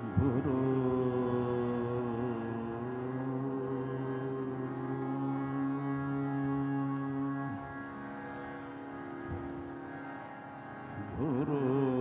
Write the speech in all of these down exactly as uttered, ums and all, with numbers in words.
ਗੁਰੂ ਗੁਰੂ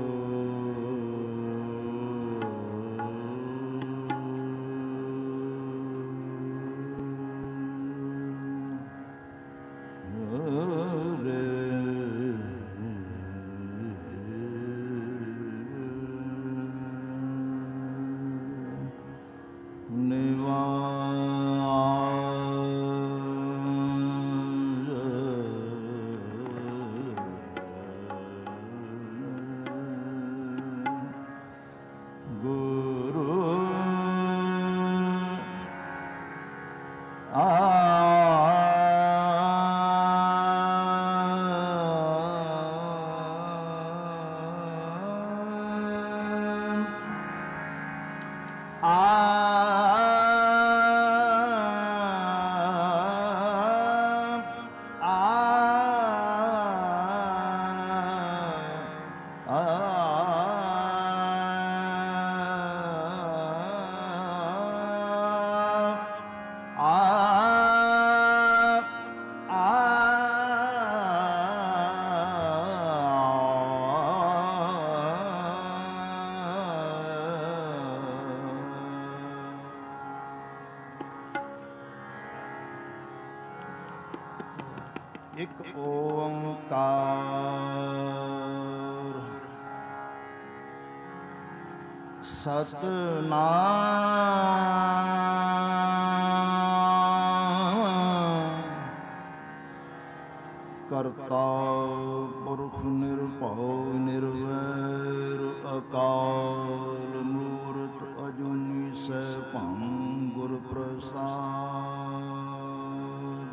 ਇੱਕ ਓੰਕਾਰ ਸਤਿਨਾਮ ਕਰਤਾ ਪੁਰਖ ਨਿਰਭਉ ਨਿਰਵੈਰ ਅਕਾਲ ਮੂਰਤ ਅਜੂਨੀ ਸੈਭੰ ਗੁਰ ਪ੍ਰਸਾਦਿ।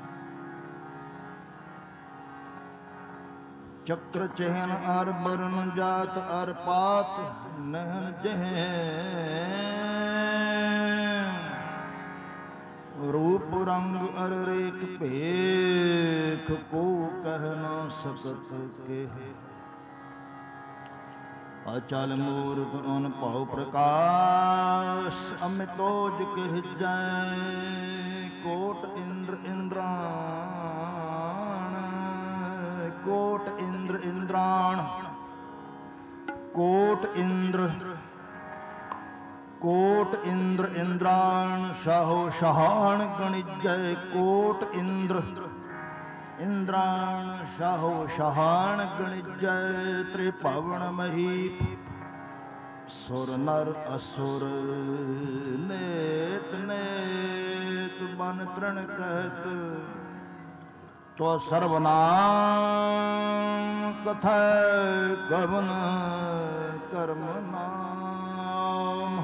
ਚੱਕਰ ਚਿਹਨ ਅਰ ਬਰਨ ਜਾਤ ਅਰ ਪਾਤ ਨਹਿਨ ਜਹੇ ਰੂਪ ਰੰਗ ਅਰ ਰੇਖ ਭੇਖ ਕੋ ਕਹਿ ਨਾ ਸਕਤ ਕੇਹ। ਅਚਲ ਮੂਰਤ ਅਨਭਉ ਪ੍ਰਕਾਸ਼ ਅਮਿਤੋਜ ਕਹਿ ਜੈ ਕੋਟ ਇੰਦਰ ਇੰਦਰਾਣ ਕੋਟ ਇੰਦਰ ਇੰਦਰਾਣ ਕੋਟ ਇੰਦਰ ਕੋਟ ਇੰਦਰ ਇੰਦਰਾਣ ਸ਼ਾਹੋ ਸ਼ਹਾਨ ਗਣਿਜੈ ਕੋਟ ਇੰਦਰ ਇੰਦਰਾਣ ਸ਼ਾਹੋ ਸ਼ਹਾਨ ਗਣਿਜੈ ਤ੍ਰਿਭਵਨ ਮਹੀਪ ਸੁਰ ਨਰ ਅਸੁਰ ਨੇਤ ਨੇਤ ਬਨ ਤ੍ਰਣ ਕਹਿਤ ਤੋ ਸਰਵਨਾਮ ਕਥੈ ਗਵਨ ਕਰਮ ਨਾਮ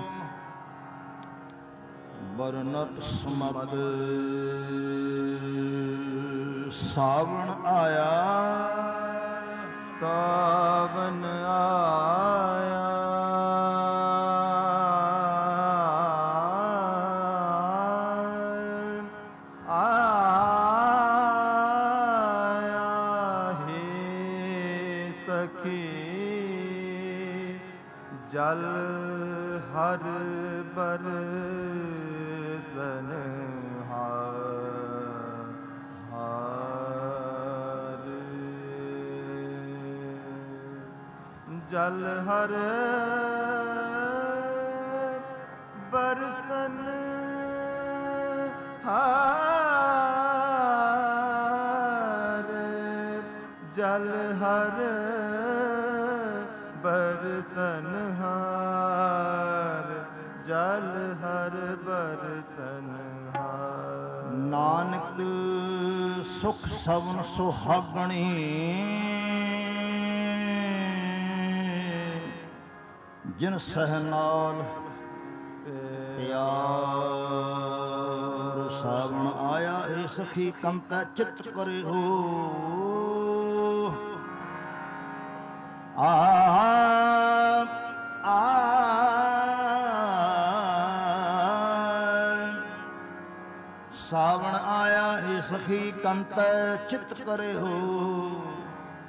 ਬਰਨਤ ਸਮਦ ਸਾਵਣ ਆਇਆ ਸਾਵਣ ਆਇਆ ਜਲ ਹਰ ਬਰਸਨ ਹਾਰ ਜਲ ਹਰ ਬਰਸਨ ਹਾਰ ਜਲ ਹਰ ਬਰਸਨ ਹਾਰ ਜਲ ਹਰ ਬਰਸਨ ਹਾਰ। ਨਾਨਕ ਸੁਖ ਸਵਨ ਸੁਹਾਗਣੀ ਜਿਨ ਸਹਿ ਨਾਲ ਪਿਆਰ ਸਾਵਣ ਆਇਆ ਏ ਸਖੀ ਕੰਤੈ ਚਿੱਤ ਕਰੇ ਹੋ ਆ ਆ ਸਾਵਣ ਆਇਆ ਏ ਸਖੀ ਕੰਤੈ ਚਿੱਤ ਕਰੇ ਹੋ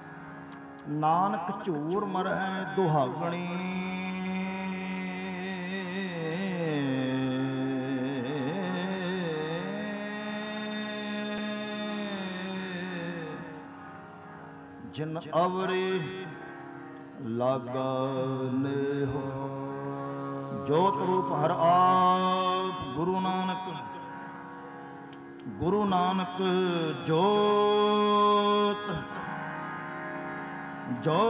ਨਾਨਕ ਝੂਰ ਮਰਹਿ ਦੁਹਾਗਣੀ ਜਿਨ ਅਵਰੇ ਲਾਗਾ ਨੇਹੋ। ਜੋਤ ਰੂਪ ਹਰ ਆਪ ਗੁਰੂ ਨਾਨਕ, ਗੁਰੂ ਨਾਨਕ ਜੋਤ ਜੋ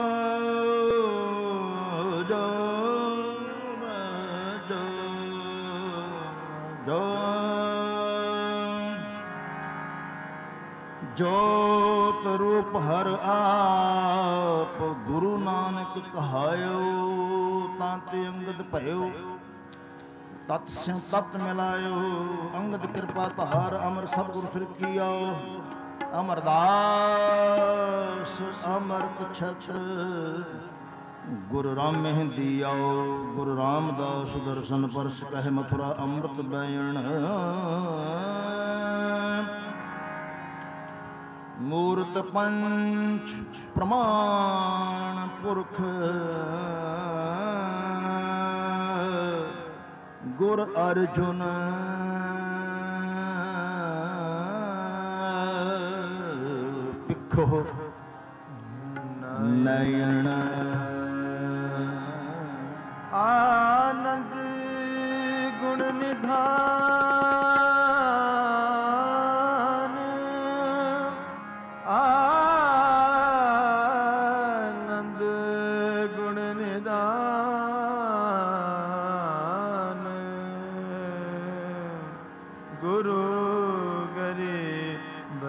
ਜੋ ਜੋ ਜੋ ਜੋਤ ਰੂਪ ਹਰ ਆਪ ਗੁਰੂ ਨਾਨਕ ਕਹਾਇਓ। ਤਾਂ ਤੇ ਅੰਗਦ ਭਇਓ ਤਤ ਸਿਉ ਤਤ ਮਿਲਾਇਓ। ਅੰਗਦ ਕਿਰਪਾ ਧਾਰ ਅਮਰ ਸਤਿਗੁਰ ਫਿਰ ਕੀਓ। ਅਮਰਦਾਸ ਅਮਰਤ ਛਤਰ ਗੁਰੂ ਰਾਮ ਮਹਿੰਦੀ ਆਓ। ਗੁਰੂ ਰਾਮਦਾਸ ਦਰਸ਼ਨ ਪਰਸ ਕਹਿ ਮਥੁਰਾ ਅੰਮ੍ਰਿਤ ਬੈਣ। ਮੂਰਤ ਪੰਚ ਪ੍ਰਮਾਣ ਪੁਰਖ ਗੁਰ ਅਰਜੁਨ ਪਿੱਖੋ ਨਯਨ। ਆਨੰਦ ਗੁਣ ਨਿਧਾਨ, ਆਨੰਦ ਗੁਣ ਨਿਧਾਨ। ਗੁਰੂ ਗਰੀਬ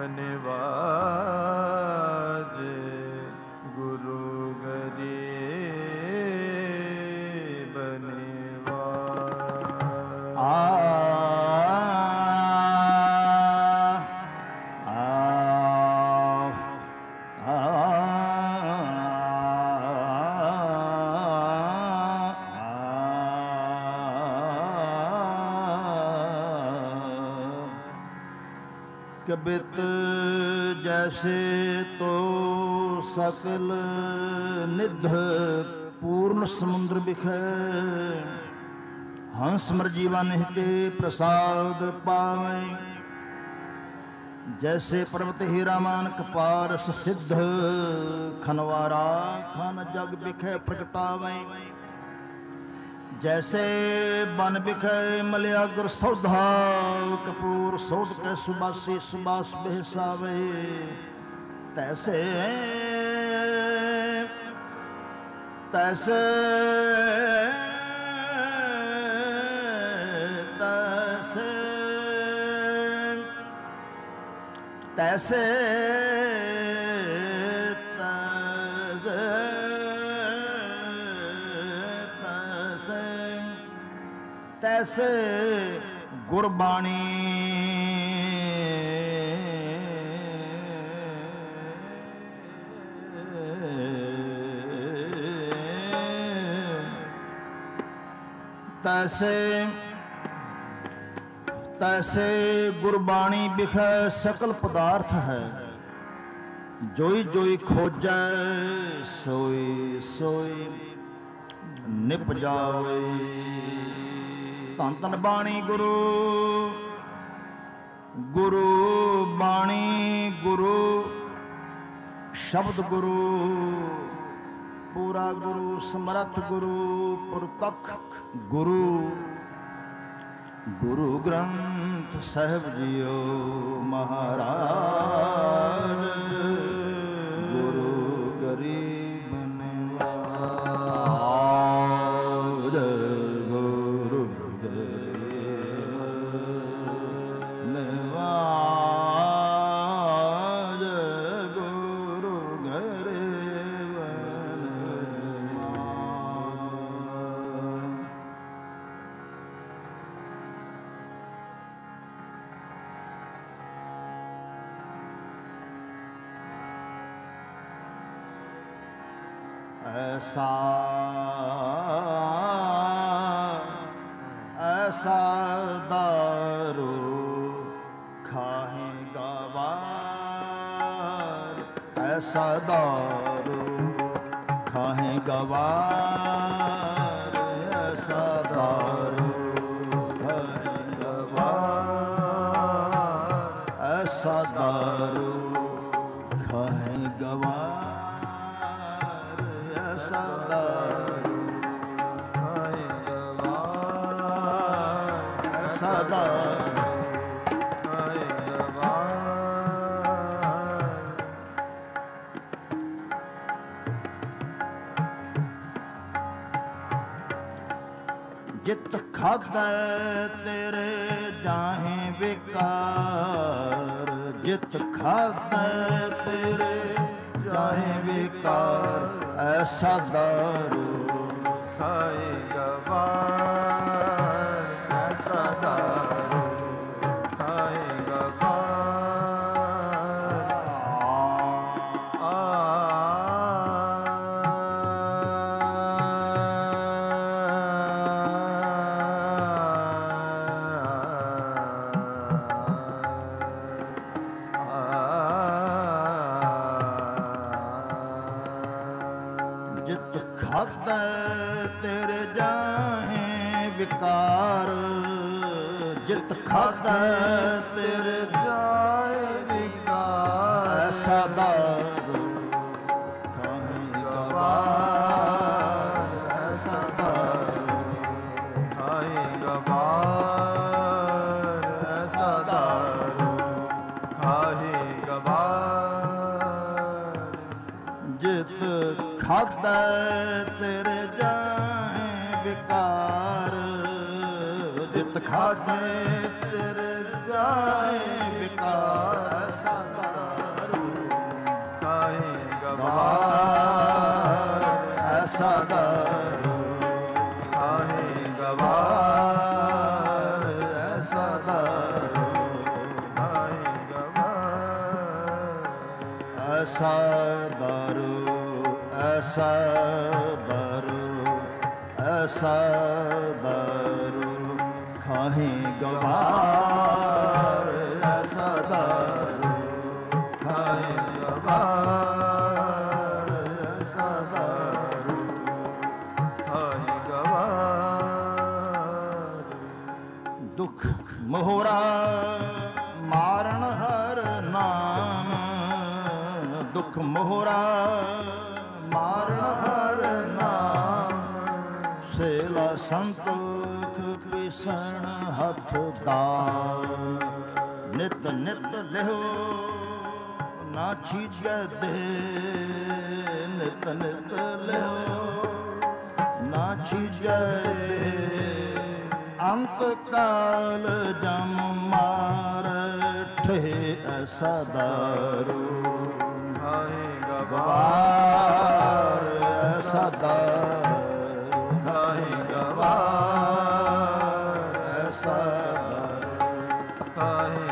ਨਿਵਾਜ, ਗੁਰੂ ਗਰੀਬ ਨਿਵਾਜ। ਆ कबित जैसे तो सकल निध पूर्ण समुद्र बिखै। हंस मरजीवा निहते प्रसाद पावै। जैसे पर्वत हीरा मानक पारस सिद्ध, खनवारा खन जग बिखै प्रगटावै। जैसे बन बिखै मलयागर सौधा, कपूर सौद के सुबासी सुबास बेहसावे। तैसे तैसे तैसे तैसे तैसे गुरबाणी तैसे तैसे गुरबाणी बिखै सकल पदार्थ है। जोई जोई खोजै सोई सोई निप जावे। धन धन बाणी गुरु, गुरु बाणी गुरु, शब्द गुरु, पूरा गुरु, समर्थ गुरु, पुरतख गुरु, गुरु ग्रंथ साहिब जियो महाराज। गुरु गरीब निवाज, गुरु निवाज, गुरु गरीब निवाज। ऐसा ऐसा दारू खाहे गवार। ऐसा दारू खाहे गवार। ऐसा दारू खाहे गवार। ऐसा दारू खाहे गवार। ਐਸਾ ਦਾਰੂ ਖਾਏ ਗਵਾਰ ਜਿਤ ਖਾਧੈ ਤੇਰੇ ਜਾਹੇ ਵਿਕਾਰ ਜਿਤ ਖਾਧੈ ਤੇਰੇ ਜਾਹੇ ਵਿਕਾਰ ਐਸਾ ਦਾਰੂ ਖਾਏ ਗਵਾਰ ਐਸਾ ਦਾਰੂ ਖਾਏ ਗਵਾਰ ਜਿਤ ਖਾਧੈ ਤੇਰੇ ਜਾਹੇ ਵਿਕਾਰ ਜਿਤ ਖਾਧੈ ਤੇਰੇ ਜਾਏ ਵਿਕਾਰ ਐਸਾ ਦਾਰੂ ਖਾਹੇ ਗਵਾਰ ਐਸਾ ਦਾਰੂ ਖਾਏ ਗਵਾਰ ਐਸਾ ਦਾਰੂ ਖਾਏ ਗਵਾਰ ਜਿਤ ਖਾਧੈ ਤੇਰੇ ਜਾਹੇ ਵਿਕਾਰ ਜਿਤ ਖਾਧੈ ਤੇਰੇ ਜਾਹੇ ਵਿਕਾਰ ਐਸਾ ਦਾਰੂ ਖਾਏ ਗਵਾਰ ਐਸਾ ਦਾਰੂ ਖਾਏ ਗਵਾਰ ਐਸਾ ਦਾਰੂ ਖਾਏ ਗਵਾਰ ਐਸਾ ਦਾਰੂ ਐਸਾ ਦਾਰੂ ਐਸਾ ਦਾਰੂ ਖਾਹੇ ਗਵਾਰ ਐਸਾ ਦਾਰੂ ਖਾਹੇ ਗਵਾਰ ਐਸਾ ਦਾਰੂ ਖਾਏ ਗਵਾਰ ਦੁਖ ਮੋਹਰਾ ਮਾਰਨ ਹਰ ਨਾਮ ਦੁਖ ਮੋਹਰਾ ਮਾਰਨ ਹਰ ਨਾਮ ਸੇਲਾ ਸੰਤੋਖ ਕ੍ਰਿਸ਼ਨ ਹੱਥ ਦਾਨ ਨਿਤ ਨਿਤ ਲਿਓ ਨਾ ਛੀਜੈ ਦੇ ਨਿਤ ਨਿਤ ਲਿਓ ਨਾ ਛੀਜੈ ਦੇ ਅੰਤ ਕਾਲ ਜਮ ਮਾਰ ਠੇ ਐਸਾ ਦਾਰੂ ਖਾਏ ਗਵਾਰ ਐਸਾ ਦਾਰੂ ਖਾਏ ਗਵਾਰ ਐਸਾ ਦਾਰੂ ਖਾਏ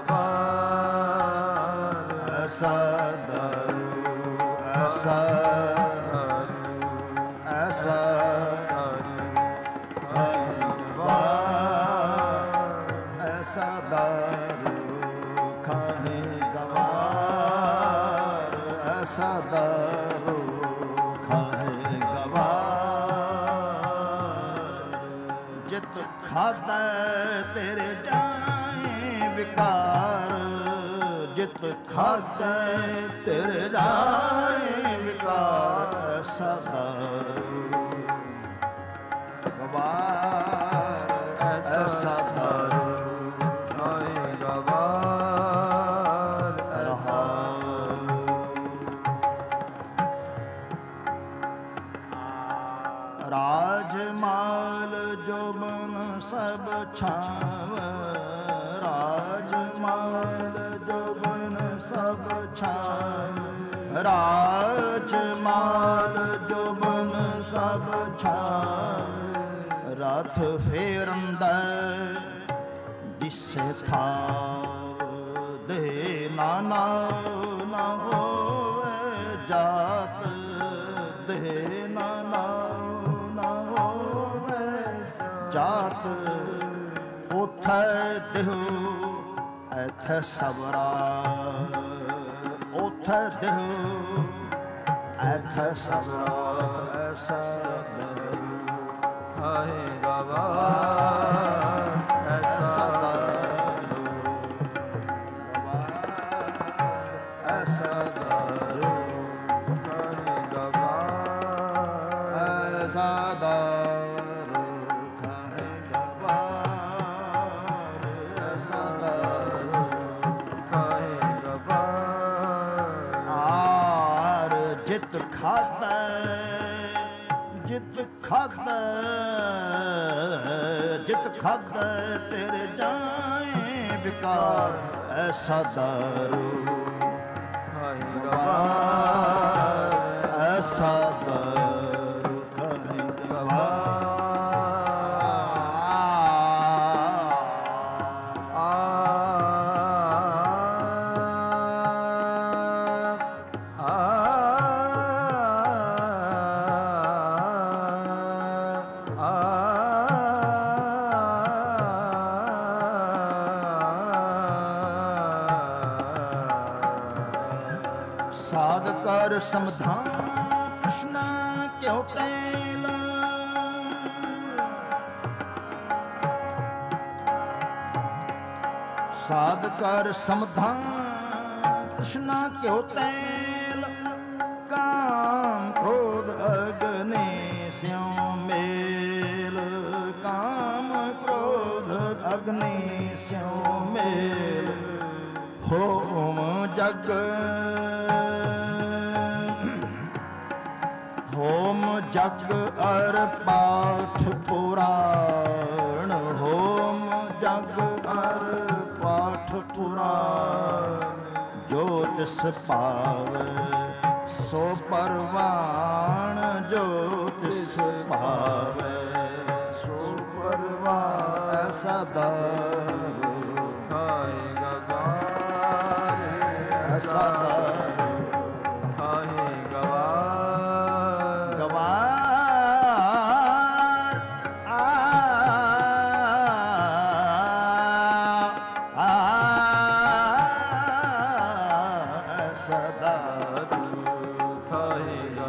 ਗਵਾਰ ਐਸਾ ਦਾਰੂ ਐਸਾ ਐਸਾ ਐਸਾ ਦਾਰੂ ਖਾਹੇ ਗਵਾਰ ਐਸਾ ਦਾਰੂ ਖਾਹੇ ਗਵਾਰ ਜਿਤ ਖਾਧੈ ਤੇਰੇ ਜਾਏ ਵਿਕਾਰ ਜਿਤ ਖਾਧੈ ਤੇਰੇ ਜਾਏ ਵਿਕਾਰ ਐਸਾ ਦਾਰੂ ਗਵਾਰ ਐਸਾ ਦਾਰੂ ਖਾਏ ਗਵਾਰ ਰਾਜ ਮਾਲ ਜੋਬਨ ਸਭ ਛਾਵ ਰਾਜ ਮਾਲ ਜੋਬਨ ਸਭ ਛਾਵ ਰਾਜ ਮਾਲ ਜੋਬਨ ਸਭ ਛਾਵ ਰਥ ਫੇਰੰਦਾ ਦਿਸੇ ਥਾ ਦੇ ਨਾਨਾ ਨਾ ਹੋਵੇ ਜਾਤ ਦੇ ਨਾਨਾ ਨਾ ਹੋਵੇ ਜਾਤ ਉਥੈ ਦੇਹੁ ਐਥੈ ਸਬਰਾ ਉਥੈ ਦੇਹੁ ਐਥੈ ਸਬਰਾ ਐਸਾ ਦਾਰੂ ਖਾਏ ਗਵਾਰ ਐਸਾ ਦਾਰੂ ਐਸਾ ਦਾਰੂ ਖਾਏ ਗਵਾਰ ਐਸਾ ਦਾਰੂ ਖਾਏ ਗਵਾਰ ਖਾਧੈ ਜਿਤ ਖਾਧੈ ਜਿਤ ਖਾਧੈ ਤੇਰੇ ਜਾਏ ਵਿਕਾਰ ਐਸਾ ਦਾਰੂ ਖਾਏਗਾ ਐਸਾ ਦਾਰੂ ਖਾਏਗਾ ਸਾਧ ਕਰ ਸਮਧਾਨ ਕ੍ਰਿਸ਼ਨ ਕਿਉ ਤੈਲ ਸਾਧ ਕਰ ਸਮਧਾਨ ਕ੍ਰਿਸ਼ਨ ਕਿਉ ਤੈਲ ਕਾਮ ਕ੍ਰੋਧ ਅਗਨੀ ਸਿਉ ਮੇਲ ਕਾਮ ਕ੍ਰੋਧ ਅਗਨੀ ਸਿਉ ਮੇਲ ਹੋਮ ਜਗ ਹੋਮ ਜਗ ਅਰ ਪਾਠ ਪੁਰਾਣ ਹੋਮ ਜਗ ਅਰ ਪਾਠ ਪੁਰਾਣ ਜੋ ਤਿਸ ਪਾਵੈ ਸੋ ਪਰਵਾਣ ਜੋ ਤਿਸ ਪਾਵੈ ਸੋ ਪਰਵਾਣ ਐਸਾ ਦਾਰੂ ਖਾਏਗਾ ਬਾਰ ਐਸਾ ਦਾਰੂ ਖਾਏਗਾ ਗਵਾਰ ਆ ਆ ਐਸਾ ਦਾਰੂ ਖਾਏਗਾ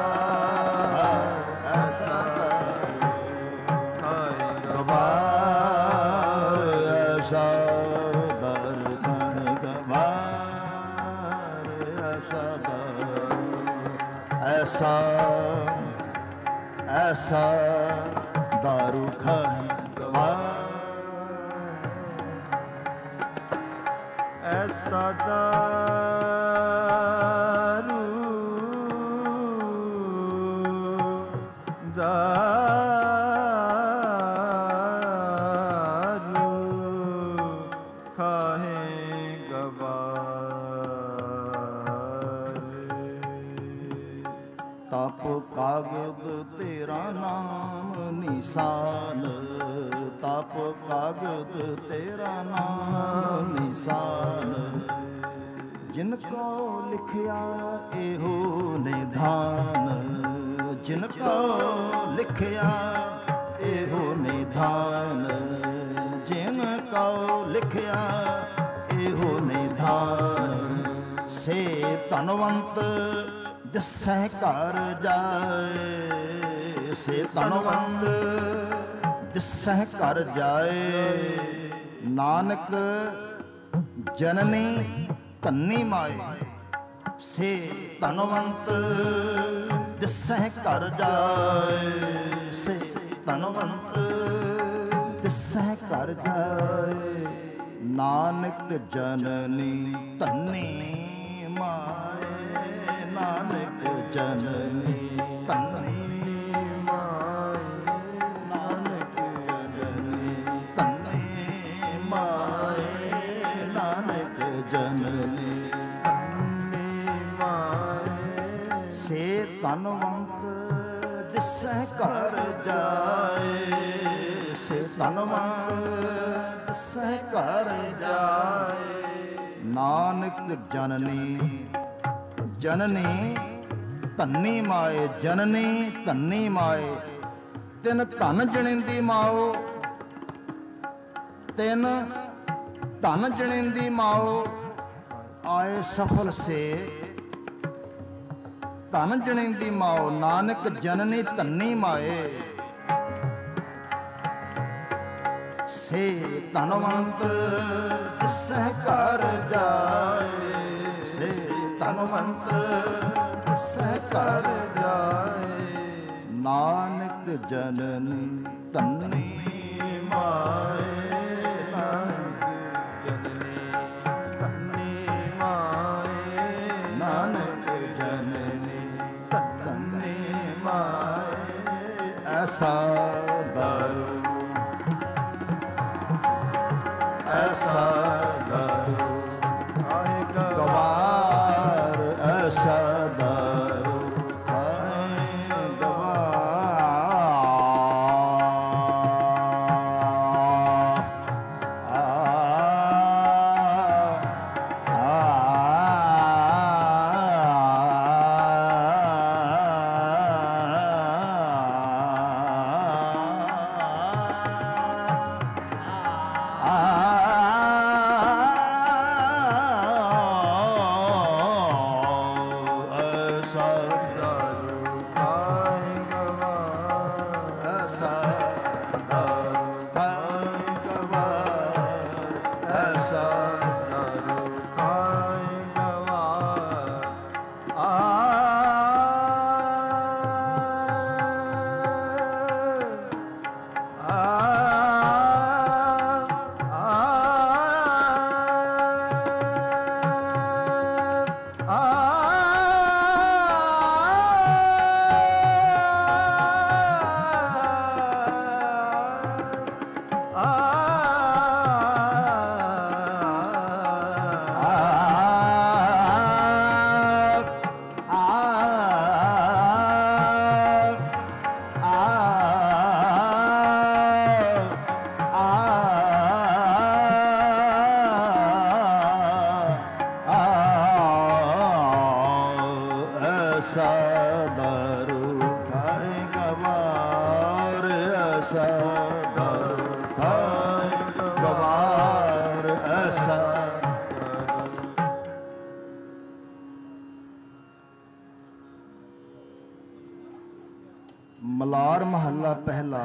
ਐਸਾ ਦਾਰੂ ਖਾਏਗਾ ਗਵਾਰ ਐਸਾ ਦਾਰੂ ਖਾਏਗਾ ਗਵਾਰ ਐਸਾ ਦਾਰੂ ਐਸਾ ਐਸਾ ਦਾਰੂ ਖਾਏਗਾ ਐਸਾ ਦਾਰੂ ਦਾਰੂ ਖਾਏਗਾ ਬਾਰ ਤਪ ਕਾਗਦ ਤੇਰਾ ਨਾਮ ਨਿਸ਼ਾਨ ਤਪ ਕਾਗਦ ਤੇਰਾ ਨਾਮ ਨਿਸ਼ਾਨ ਜਿਨ ਕੋ ਲਿਖਿਆ ਇਹੋ ਨਿਧਾਨ ਜਿਨ ਕੋ ਲਿਖਿਆ ਇਹੋ ਨਿਧਾਨ ਜਿਨ ਕੋ ਲਿਖਿਆ ਇਹੋ ਨਿਧਾਨ ਸੇ ਧਨਵੰਤ ਦਿਸੈ ਘਰ ਜਾਏ ਸੇ ਧਨਵੰਤ ਦਿਸੈ ਘਰ ਜਾਏ ਨਾਨਕ ਜਨਨੀ ਧੰਨੀ ਮਾਏ ਸੇ ਧਨਵੰਤ ਦਿਸੈ ਘਰ ਜਾਏ ਸੇ ਧਨਵੰਤ ਦਿਸੈ ਘਰ ਜਾਏ ਨਾਨਕ ਜਨਨੀ ਧੰਨੀ ਮਾਏ ਨਾਨਕ ਜਨਨੀ ਧੰਨੀ ਮਾਏ ਨਾਨਕ ਜਨਨੀ ਧੰਨੀ ਮਾਏ ਨਾਨਕ ਜਨਨੀ ਧੰਨੀ ਮਾਏ ਸੇ ਧਨਵੰਤ ਦਿਸੈ ਘਰ ਜਾਏ ਸੇ ਧਨਵੰਤ ਦਿਸੈ ਘਰ ਜਾਏ ਨਾਨਕ ਜਨਨੀ ਜਨਨੀ ਧੰਨੀ ਮਾਏ ਜਨਨੀ ਧੰਨੀ ਮਾਏ ਤਿਨ ਧਨ ਜਣਿੰਦੀ ਮਾਓ ਤਿਨ ਧਨ ਜਣਿੰਦੀ ਮਾਓ ਆਏ ਸਫਲ ਸੇ ਧਨ ਜਣਿੰਦੀ ਮਾਓ ਨਾਨਕ ਜਨਨੀ ਧੰਨੀ ਮਾਏ ਸੇ ਧਨਵੰਤ ਦਿਸੈ ਘਰ ਜਾਏ ਸੇ ਧਨਵੰਤ ਦਿਸੈ ਘਰ ਜਾਏ ਨਾਨਕ ਜਨਨੀ ਧੰਨੀ ਮਾਏ ਨਾਨਕ ਜਨਨੀ ਧੰਨੀ ਮਾਏ ਨਾਨਕ ਜਨਨੀ ਧੰਨੀ ਐਸਾ ਦਾਰੂ ਖਾਏ ਗਵਾਰ ਐਸਾ ਦਾਰੂ ਖਾਏ ਮਲਾਰ ਮਹੱਲਾ ਪਹਿਲਾ।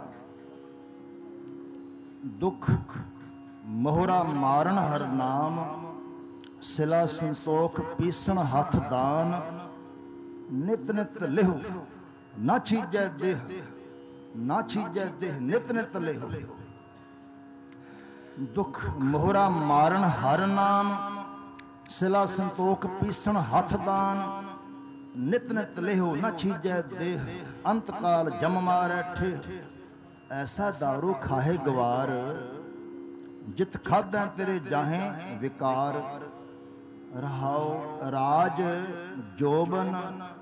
ਦੁੱਖ ਮੋਹਰਾ ਮਾਰਨ ਹਰ ਨਾਮ, ਸਿਲਾ ਸੰਤੋਖ ਪੀਸਣ ਹੱਥ ਦਾਨ। ਨਿਤ ਨਿਤ ਲਿਹੋ ਨਾ ਛੀਜੈ ਦੇਹ, ਨਾ ਛੀਜੈ ਦੇਹ ਨਿਤ ਨਿਤ ਲਿਹੋ। ਦੁੱਖ ਮੋਹਰਾ ਮਾਰਨ ਹਰ ਨਾਮ, ਸਿਲਾ ਸੰਤੋਖ ਪੀਸਣ ਹੱਥ ਦਾਨ। ਨਿਤ ਨਿਤ ਲਿਹੋ ਨਾ ਛੀਜੈ ਦੇਹ, ਅੰਤ ਕਾਲ ਜਮ ਮਾਰੈ ਠੇਹ। ਐਸਾ ਦਾਰੂ ਖਾਹੇ ਗਵਾਰ, ਜਿਤ ਖਾਧੈ ਤੇਰੇ ਜਾਹੇ ਵਿਕਾਰ। ਰਹਾਉ ਰਾਜ ਜੋਬਨ,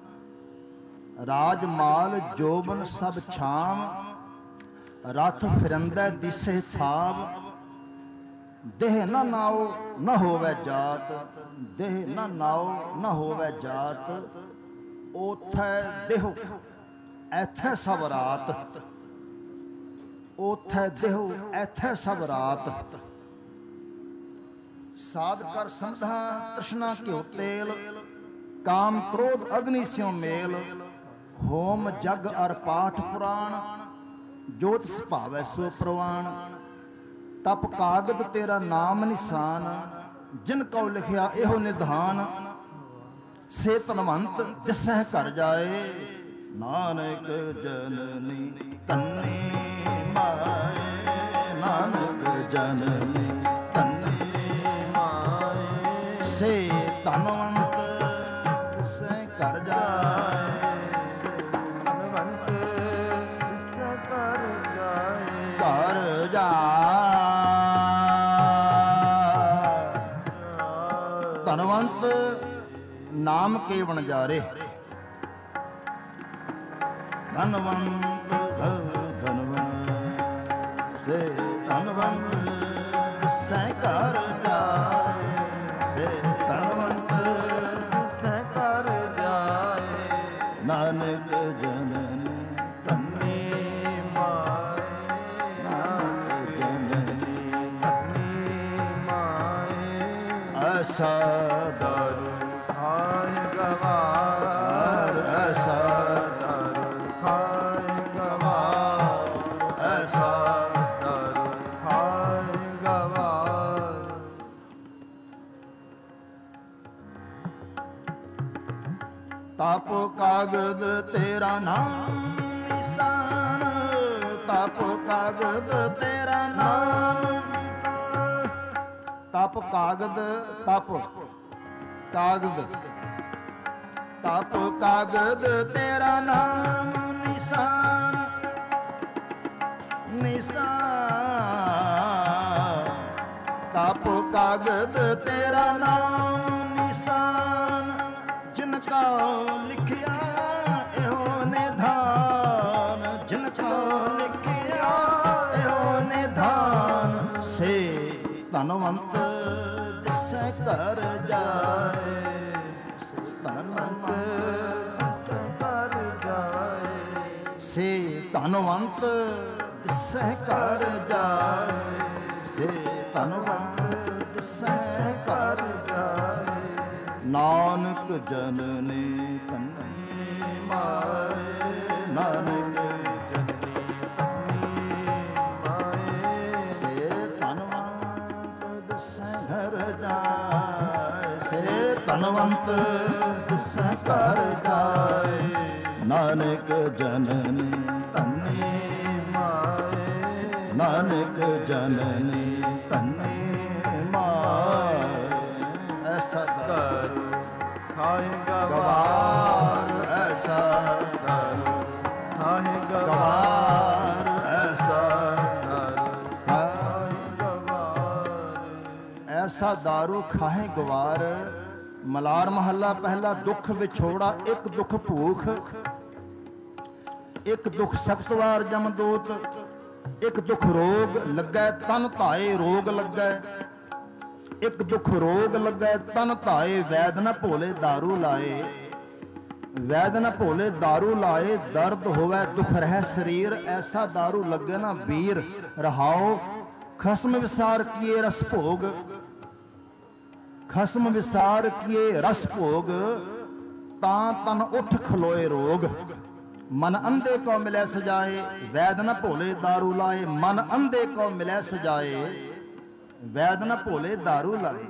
ਰਾਜ ਮਾਲ ਜੋਬਨ ਸਭ ਛਾਮ। ਰਥ ਫਿਰੰਦੈ ਦਿਸੇ ਥਾਵ, ਦੇਹ ਨਾ ਨਾਉ ਨਾ ਹੋਵੈ ਜਾਤ। ਦੇਹ ਨਾ ਨਾਉ ਨਾ ਹੋਵੈ ਜਾਤ। ਓਥੈ ਦੇਹੁ ਐਥੈ ਸਭ ਰਾਤ, ਓਥੈ ਦੇਹੁ ਐਥੈ ਸਭ ਰਾਤ। ਸਾਧ ਕਰ ਸੰਧਾ ਤ੍ਰਿਸ਼ਨਾ ਘਿਓ ਤੇਲ, ਕਾਮ ਕ੍ਰੋਧ ਅਗਨੀ ਸਿਉ ਮੇਲ। ਹੋਮ ਜਗ ਅਰ ਪਾਠ ਪੁਰਾਣ, ਜੋਤ ਸੁਭਾਵੈ ਸੋ ਪ੍ਰਵਾਨ। ਤਪ ਕਾਗਦ ਤੇਰਾ ਨਾਮ ਨਿਸ਼ਾਨ, ਜਿਨ ਕਉ ਲਿਖਿਆ ਇਹੋ ਨਿਧਾਨ। ਸੇ ਧਨਵੰਤ ਦਿਸਹਿ ਘਰ ਜਾਏ, ਨਾਨਕ ਜਨਨੀ ਤੰਨੀ ਮਾਏ। ਨਾਨਕ ਜਨਨੀ ਤੰਨੀ ਮਾਏ, ਸੇ ਧਨਵੰਤ ਦਿਸਹਿ ਘਰ ਜਾਏ। ਸੇ ਧਨਵੰਤ ਦਿਸਹਿ ਘਰ ਜਾਏ। ਘਰ ਜਾਏ ਧਨਵੰਤ ਨਾਮ ਕੇ ਵਣਜਾਰੇ। ਧਨਵੰਤ ਧਨਵੰਤ ਸੇ ਧਨਵੰਤ ਦਿਸਹਿ ਘਰ ਜਾਏ। ਸੇ ਧਨਵੰਤ ਦਿਸਹਿ ਘਰ ਜਾਏ। ਨਾਨਕ ਜਨਨੀ ਤੰਨੀ ਮਾਏ। ਨਾਨਕ ਜਨਨੀ ਤੰਨੀ ਮਾਏ। ਐਸਾ ਦਾਰੂ ਖਾਏ ਗਵਾਰ, ਐਸਾ ਦਾਰੂ ਖਾਏ ਗਵਾਰ। ਐਸਾ ਦਾਰੂ ਖਾਏ ਗਵਾਰ। ਤਪ ਕਾਗਦ ਤੇਰਾ ਨਾਮ ਨਿਸ਼ਾਨ। ਤਪ ਕਾਗਦ ਤੇਰਾ ਨਾਮ। ਤਪ ਕਾਗਦ ਤਪ ਕਾਗਦ ਤਪ ਕਾਗਦ ਤੇਰਾ ਨਾਮ ਨਿਸ਼ਾਨ। ਨਿਸ਼ਾਨ ਕਾਗਦ ਤੇਰਾ ਨਾਮ ਨਿਸ਼ਾਨ, ਜਿਨ ਕਾ ਲਿਖਿਆ ਇਹੋ ਨਿਧਾਨ, ਜਿਨ ਕਾ ਲਿਖਿਆ ਇਹੋ ਨਿਧਾਨ, ਸੇ ਧਨਵੰਤ ਦਿਸੈ ਘਰ ਜਾਏ, ਸੇ ਧਨਵੰਤ ਦਿਸੈ ਘਰ ਜਾਏ, ਸੇ ਧਨਵੰਤ ਦਿਸੈ ਘਰ ਜਾਏ, ਸੇ ਧਨਵੰਤ ਦਿਸੈ ਘਰ ਜਾਏ। ਨਾਨਕ ਜਨਨੀ ਧੰਨੀ ਮਾਏ, ਨਾਨਕ ਜਨਨੀ ਧੰਨੀ ਮਾਏ, ਸੇ ਧਨਵੰਤ ਦਿਸੈ ਘਰ ਜਾਏ, ਸੇ ਧਨਵੰਤ ਦਿਸੈ ਘਰ ਜਾਏ। ਨਾਨਕ ਜਨਨੀ ਧੰਨੀ ਮਾਏ, ਨਾਨਕ ਜਨਨੀ ਧੰਨੀ ਮਾਏ। ਐਸਾ ਦਰ ਖਾਏ ਗਵਾਰ, ਐਸਾ ਦਰ ਖਾਏ ਗਵਾਰ, ਐਸਾ ਖਾਏ ਗਵਾਰ। ਐਸਾ ਦਾਰੂ ਖਾਹੇ ਗਵਾਰ। ਮਲਾਰ ਮਹੱਲਾ ਪਹਿਲਾ। ਦੁੱਖ ਵਿਛੋੜਾ, ਇੱਕ ਦੁੱਖ ਭੂਖ, ਇੱਕ ਦੁੱਖ ਸਖਤਵਾਰ ਜਮਦੂਤ, ਇੱਕ ਦੁੱਖ ਰੋਗ ਲੱਗੈ ਤਨ ਧਾਏ, ਰੋਗ ਲੱਗੈ, ਇੱਕ ਦੁੱਖ ਰੋਗ ਲੱਗੈ ਤਨ ਧਾਏ। ਵੈਦ ਨ ਭੋਲੇ ਦਾਰੂ ਲਾਏ, ਵੈਦ ਨ ਭੋਲੇ ਦਾਰੂ ਲਾਏ। ਦਰਦ ਹੋਵੇ ਦੁੱਖ ਰਹਿ ਸਰੀਰ, ਐਸਾ ਦਾਰੂ ਲੱਗੇ ਨਾ ਵੀਰ। ਰਹਾਓ ਖਸਮ ਵਿਸਾਰ ਕੀਏ ਰਸ ਭੋਗ, ਖਸਮ ਵਿਸਾਰ ਕੀਏ ਰਸ ਭੋਗ, ਤਾਂ ਤਨ ਉੱਠ ਖਲੋਏ ਰੋਗ। ਮਨ ਅੰਧੇ ਕੋ ਮਿਲੈ ਸਜਾਏ, ਵੈਦ ਨ ਭੋਲੇ ਦਾਰੂ ਲਾਏ। ਮਨ ਅੰਧੇ ਕੋ ਮਿਲੈ ਸਜਾਏ, ਵੈਦ ਨ ਭੋਲੇ ਦਾਰੂ ਲਾਏ।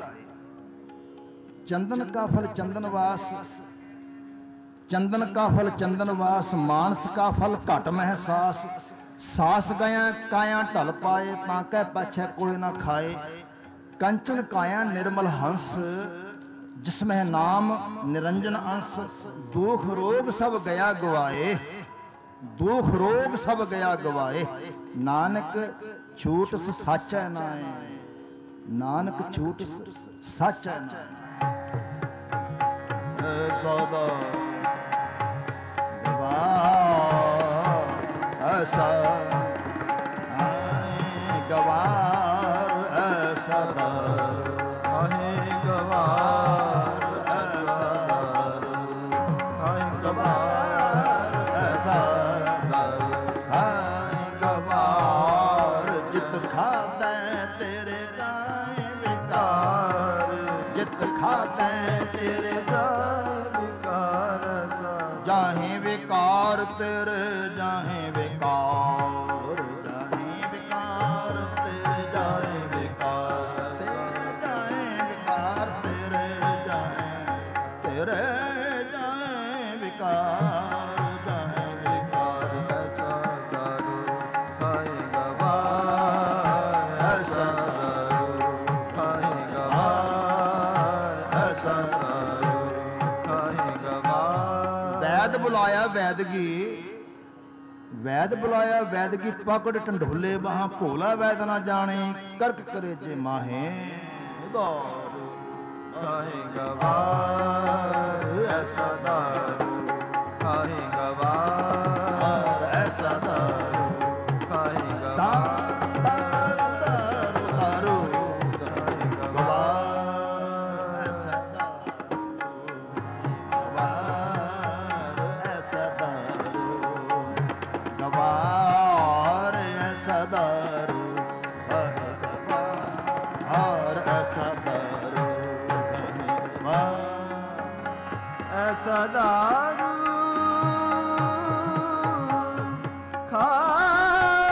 ਚੰਦਨ ਕਾ ਫਲ ਚੰਦਨ ਵਾਸ, ਚੰਦਨ ਕਾ ਫਲ ਚੰਦਨ ਵਾਸ। ਮਾਨਸ ਕਾ ਫਲ ਘਟ ਮਹਿਸਾਸ, ਸਾਸ ਗਿਆ ਕਾਇਆ ਢਲ ਪਾਏ। ਤਾਂ ਕਹਿ ਪਾਛੈ ਕੋਈ ਨਾ ਖਾਏ। ਕੰਚਨ ਕਾਇਆ ਨਿਰਮਲ ਹੰਸ, ਜਿਸਮਹਿ ਨਾਮ ਨਿਰੰਜਨ ਅੰਸ। ਦੁਖ ਰੋਗ ਸਭ ਗਿਆ ਗਵਾਏ, ਦੁਖ ਰੋਗ ਸਭ ਗਿਆ ਗਵਾਏ। ਨਾਨਕ ਛੂਟ ਸਾਚੈ ਨਾਏ, ਨਾਨਕ ਛੂਟ ਸਾਚੈ ਨਾਏ। ਸਦਾ ਗਵਾਰ, ਐਸਾ ਗਵਾਰ, ਐਸਾ ਖਾਏ ਗਵਾਰ, ਐਸਾ ਖਾਏ ਗਵਾਰ, ਐਸਾ ਗਵਾਰ। ਜਿਤ ਖਾਦੈ ਤੇਰੇ ਜਾਏ ਵਿਕਾਰ, ਜਿਤ ਖਾਦੈ ਤੇਰੇ ਜਾਏ ਵਿਕਾਰ। ਜਾਹੇ ਵਿਕਾਰ ਤੇਰੇ, ਜਾਹੇ ਵਿਕਾਰ, ਜਾਹੇ ਵਿਕਾਰ ਤੇਰੇ, ਜਾਹੇ ਵਿਕਾਰ ਤੇਰੇ, ਜਾਹੇ ਵਿਕਾਰ ਤੇਰੇ, ਜਾਹੇ ਤੇਰੇ, ਜਾਹੇ ਵਿਕਾਰ, ਜਾਹੇ ਵਿਕਾਰ। ਐਸਾ ਦਾਰੂ ਖਾਏ ਗਵਾਰ, ਐਸਾ ਦਾਰੂ ਖਾਏ ਗਵਾਰ, ਐਸਾ ਦਾਰੂ ਖਾਏ ਗਵਾਰ। ਵੈਦ ਬੁਲਾਇਆ ਵੈਦਗੀ, ਵੈਦ ਬੁਲਾਇਆ ਵੈਦਗੀ। ਪਕੜ ਢੰਡੋਲੇ ਬਾਹਾਂ, ਭੋਲਾ ਵੈਦ ਨਾ ਜਾਣੇ, ਕਰਕ ਕਰੇ ਜੇ ਮਾਹੇ ਉਦਾਰ। ਖਾਏ ਗਵਾਰ, ਐਸਾ ਦਾਰੂ ਖਾਏ ਗਵਾਰ, ਐਸਾ ਦਾਰੂ ਖਾਏ ਗਵਾਰ, ਦਾਰੂ ਦਾਰੂ ਗਵਾਰ, ਐਸਾ ਗਵਾਰ, ਐਸਾ ਦਾਰੂ ਗਵਾਰ, ਐਸਾ ਦਾਰੂ ਗਵਾਰ, ਐਸਾ ਦਾਰੂ ਗਵਾਰ। ਐਸਾ ਦਾਰੂ ਖਾਏ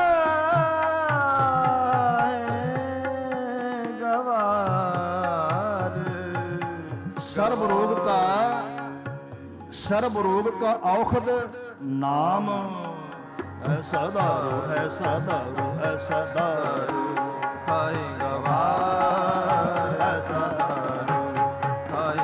ਗਵਾਰ। सर्व रोग का, सर्व रोग का औषध नाम। ऐसा दारू, ऐसा दारू, ऐसा दारू खाए गवार, ऐसा दारू खाए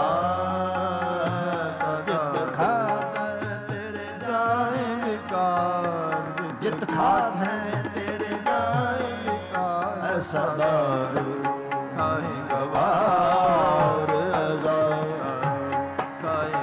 गवार। जित खात तेरे जाए विकार, जित खात है तेरे जाए विकार। ऐसा दारू, ਖਾਏ ਗਵਾਰ ਖਾਏ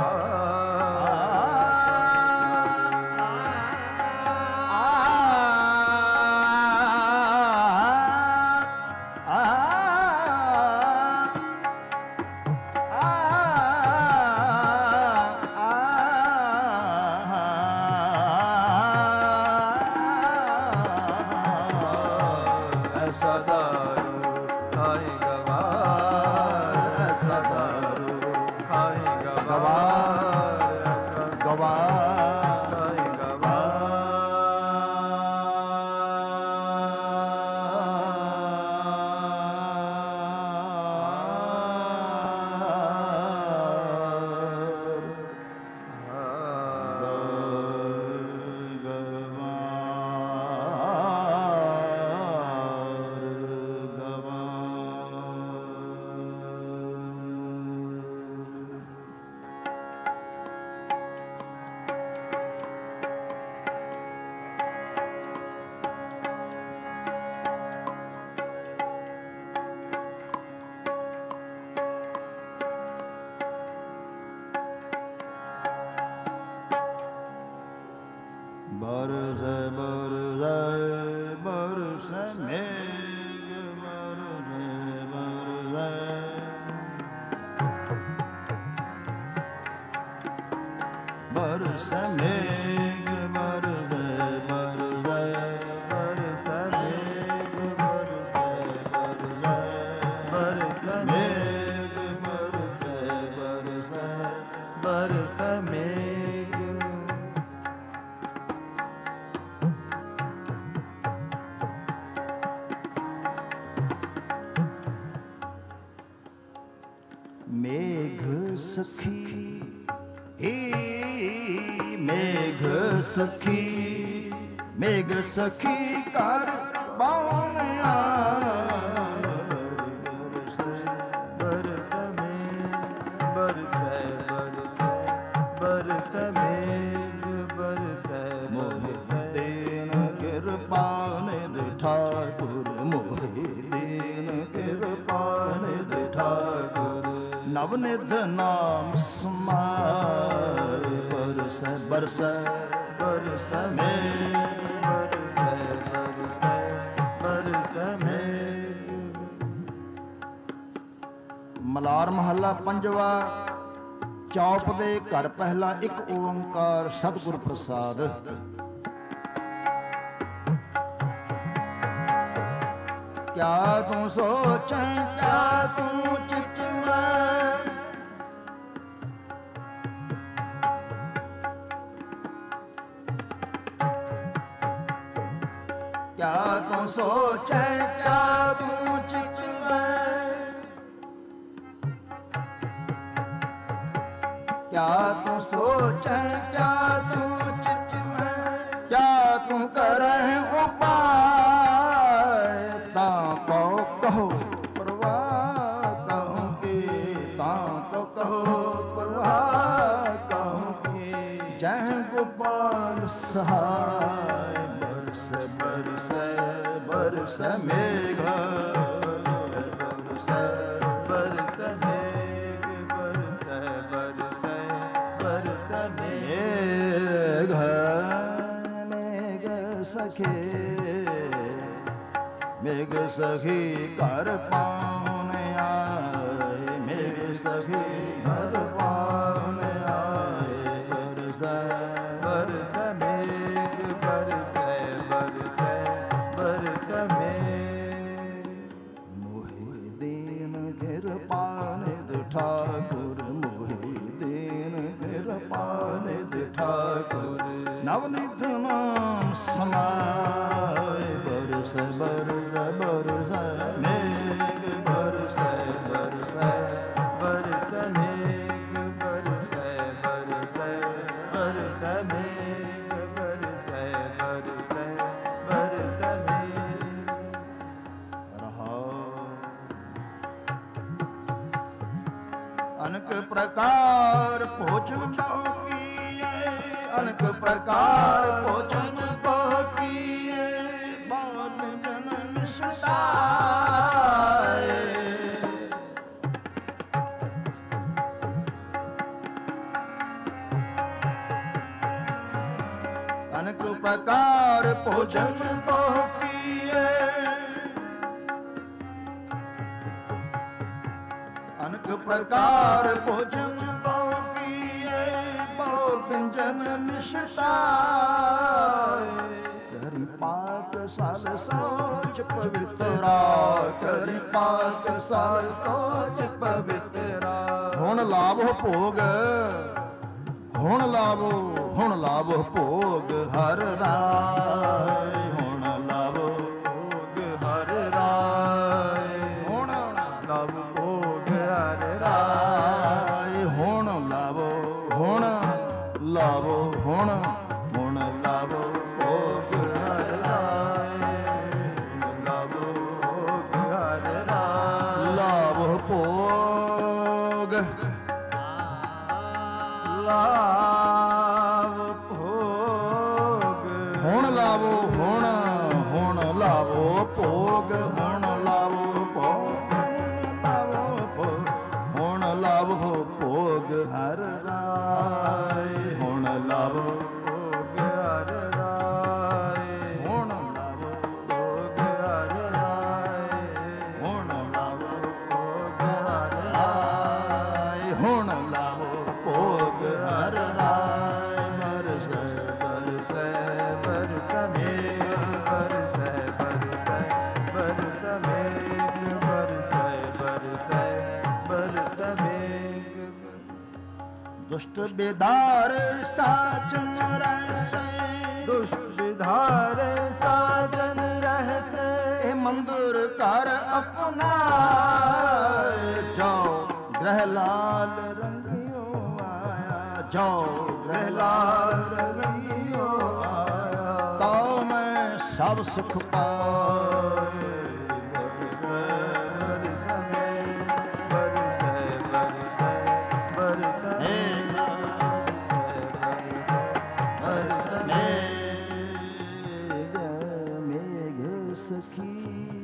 ਸਖੀ ਮੇਘ ਸਖੀ ਕਰ ਬਾਉਣਿਆ ਬਰਸ ਮੇਘ ਬਰਸੈ ਬਰਸੈ ਬਰਸ ਮੇਘ ਬਰਸੈ ਮੋਹਿ ਦੇਨ ਕਿਰਪਾ ਨਿਧ ਠਾਕੁਰ ਮੋਹਿ ਦੇਨ ਕਿਰਪਾ ਨਿਧ ਠਾਕੁਰ ਨਵ ਨਿਧ ਨਾਮ ਸਮਾਇ ਬਰਸੈ ਬਰਸੈ ਬਰਸੈ ਮੇਘ ਬਰਸੈ ਬਰਸੈ ਬਰਸੈ ਮੇਘ। ਮਲਾਰ ਮਹੱਲਾ ਪੰਜਵਾ। ਚੌਪ ਦੇ ਘਰ ਪਹਿਲਾ ਇੱਕ ਓੰਕਾਰ ਸਤਿਗੁਰ ਪ੍ਰਸਾਦ। ਕਿਆ ਤੂੰ ਸੋਚੈ ਕਿਆ ਤੂੰ ਚਿਤਵੈ ਕਿਆ ਤੂੰ ਸੋਚੈ ਕਿਆ ਤੂੰ ਚਿਤਵੈ ਕਿਆ ਤੂੰ ਸੋਚੈ ਕਿਆ ਤੂੰ ਚਿਤਵੈ ਕਿਆ ਤੂੰ ਕਰਹਿ ਉਪਾਇ ਤਾਂ ਕੋ ਕਹੋ ਪ੍ਰਵਾਹ ਕਹੂੰ ਕੀ ਤਾਂ ਕੋ ਕਹੋ ਪ੍ਰਵਾਹ ਕਹੂੰ ਕੀ ਜਹ ਗੋਪਾਲ ਸਹਾਇ ਬਰਸੈ ਬਰਸੈ ਬਰਸੈ ਮੇਘ ਬਰਸੈ ਬਰਸੈ ਮੇਘ ਬਰਸੈ ਬਰਸੈ ਬਰਸੈ ਮੇਘ ਮੇਘ ਸਖੀ ਮੇਘ ਸਖੀ ਘਰ ਪਾਉਣ ਆਏ ਮੇਘ ਸਖੀ ਘਰ ਪਾਉਣ ਆਏ ਬਰਸੈ ਬਰਸੈ ਮੇਘ ਬਰਸੈ ਬਰਸੈ ਬਰਸੈ ਮੇਘ। ਮੋਹਿ ਦੀਨ ਕਿਰਪਾ ਨਿਧ ਠਾਕੁਰ ਮੋਹਿ ਦੀਨ ਕਿਰਪਾ ਨਿਧ ਠਾਕੁਰ ਨਵ ਨਿਧ ਨਾਮ ਸਮਾਇ ਬਰਸੈ ਬਰਸੈ ਬਰਸੈ ਮੇਘ ਬਰਸੈ ਬਰਸੈ ਬਰਸੈ ਮੇਘ ਬਰਸੈ ਬਰਸੈ ਬਰਸੈ ਮੇਘ ਬਰਸੈ ਬਰਸੈ ਬਰਸੈ ਮੇਘ। ਅਨਕ ਪ੍ਰਕਾਰ ਭੋਜਨ ਕੀਏ ਅਨਕ ਪ੍ਰਕਾਰ ਭੋਜਨ ਕੀਏ ਬਾਦ ਜਨਮ ਸਤਾਏ प्रकार भोजन बहु किए, अनेक प्रकार भोजन बहु किए, बहु व्यंजन निष्ठाए। करि पाक साल सोच पवित्रा, करि पाक साल सोच पवित्रा। हुण लाभो भोग, हुण लाभो, हुण लाभो भोग हर राय, हुण लाभो भोग हर राय, हुण लाभो भोग हर राय, हुण लाभो, हुण लाभो, हुण हुण लाभो भोग हर राय, लाभो भोग हर राय, लाभो भोग लाभ भोग, हुण लाभो, हुण हुण लाभो भोग, हुण लाभो भोग, लाभो भोग, हुण लाभो भोग हर राय, हुण लाभो भोग हर राय, हुण लाभो भोग हर राय, हुण लाभो भोग हर राय, हुण लाभो भोग हर राय। बरसै बरसै बरस मेघ, बरसै बरसै बरस मेघ, बरसै बरसै बरस मेघ। दुष्ट बेदार साजन रहसे, दुष्ट बेदार साजन रहसे, मंदिर कर अपनाए, जाओ ग्रह लाल रंगियो आया, जाओ ग्रह लाल रंगियो आया, ताऊ मैं सब सुख पाए। बरसै बरस मेघ, बरसै बरसै बरस मेघ, बरस मेघ, मेघ सखी,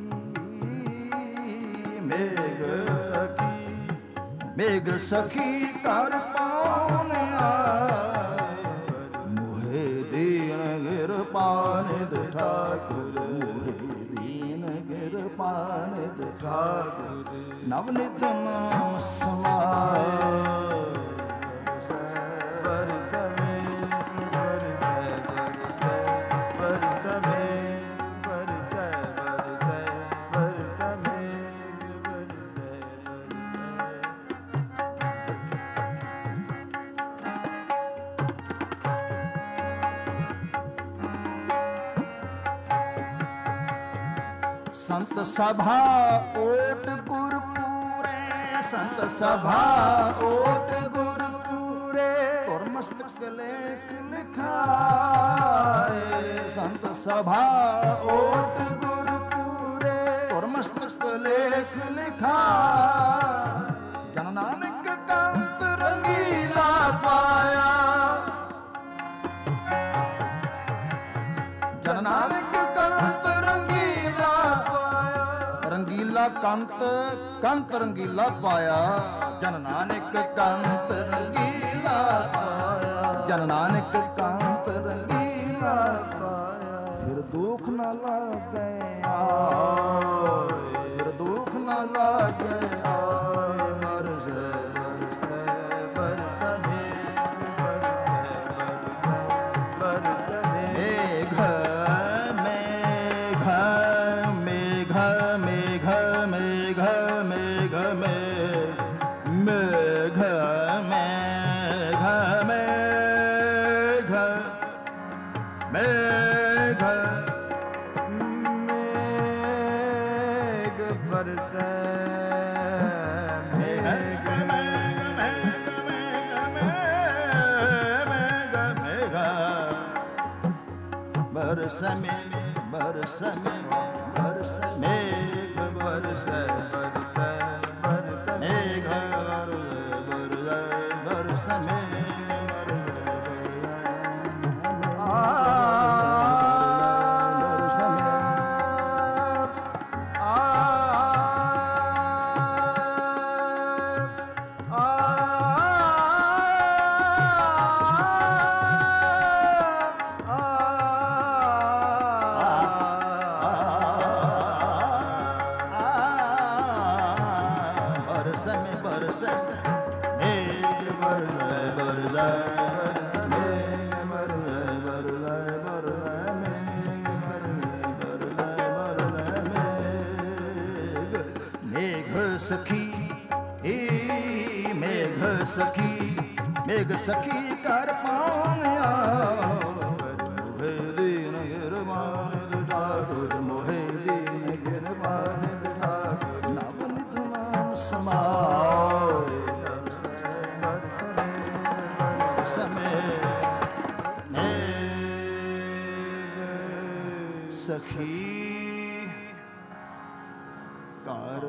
मेघ सखी, मेघ सखी कर पावन आए, मोहे दीन गिर पानिद ठाकुर, मोहे दीन गिर पानिद ठाकुर, नवनित नाम समाए। बरस मेघ, बरसै बरसै बरस मेघ, बरसै बरसै बरस मेघ, बरसै संत सभा ओट गुरपुरे, संत सभा ओट गुरपुरे, और मस्तक लेख लिखाए, संत सभा ओट गुरपुरे, और मस्तक लेख लिखाए, जन नानक कंत रंगीला पाया, जन नानक कंत रंगीला पाया, रंगीला कंत कंत रंगीला पाया, जन नानक कंत रंगीला पाया, जन नानक कंत रंगीला पाया। फिर दुख न लागे आए, फिर दुख न लागे आए, बरसै बरसै बरस मेघ, बरसै बरसै बरस मेघ, मेघ मेघ मेघ मेघ मेघ मेघ मेघ मेघ मेघ मेघ मेघ बरसै मेघ मेघ मेघ मेघ मेघ मेघ बरस मेघ, बरस मेघ, बरस मेघ, बरसै बरसै बरस मेघ, बरसै बरस मेघ, ਸਖੀ ਏ ਮੇਘ ਸਖੀ ਮੇਘ ਸਖੀ ਕਰ ਪਾਵਿਆ ਮੋਹੇ ਦੀਨ ਗਿਰਵਾਨ ਠਾਕੁਰ ਮੋਹੇ ਦੀਨ ਗਿਰਵਾਨ ਠਾਕੁਰ ਨਵ ਨਿਤ ਨਾਮ ਸਮਾਏ ਸਮੇ ਮੇਘ ਸਖੀ ਕਰ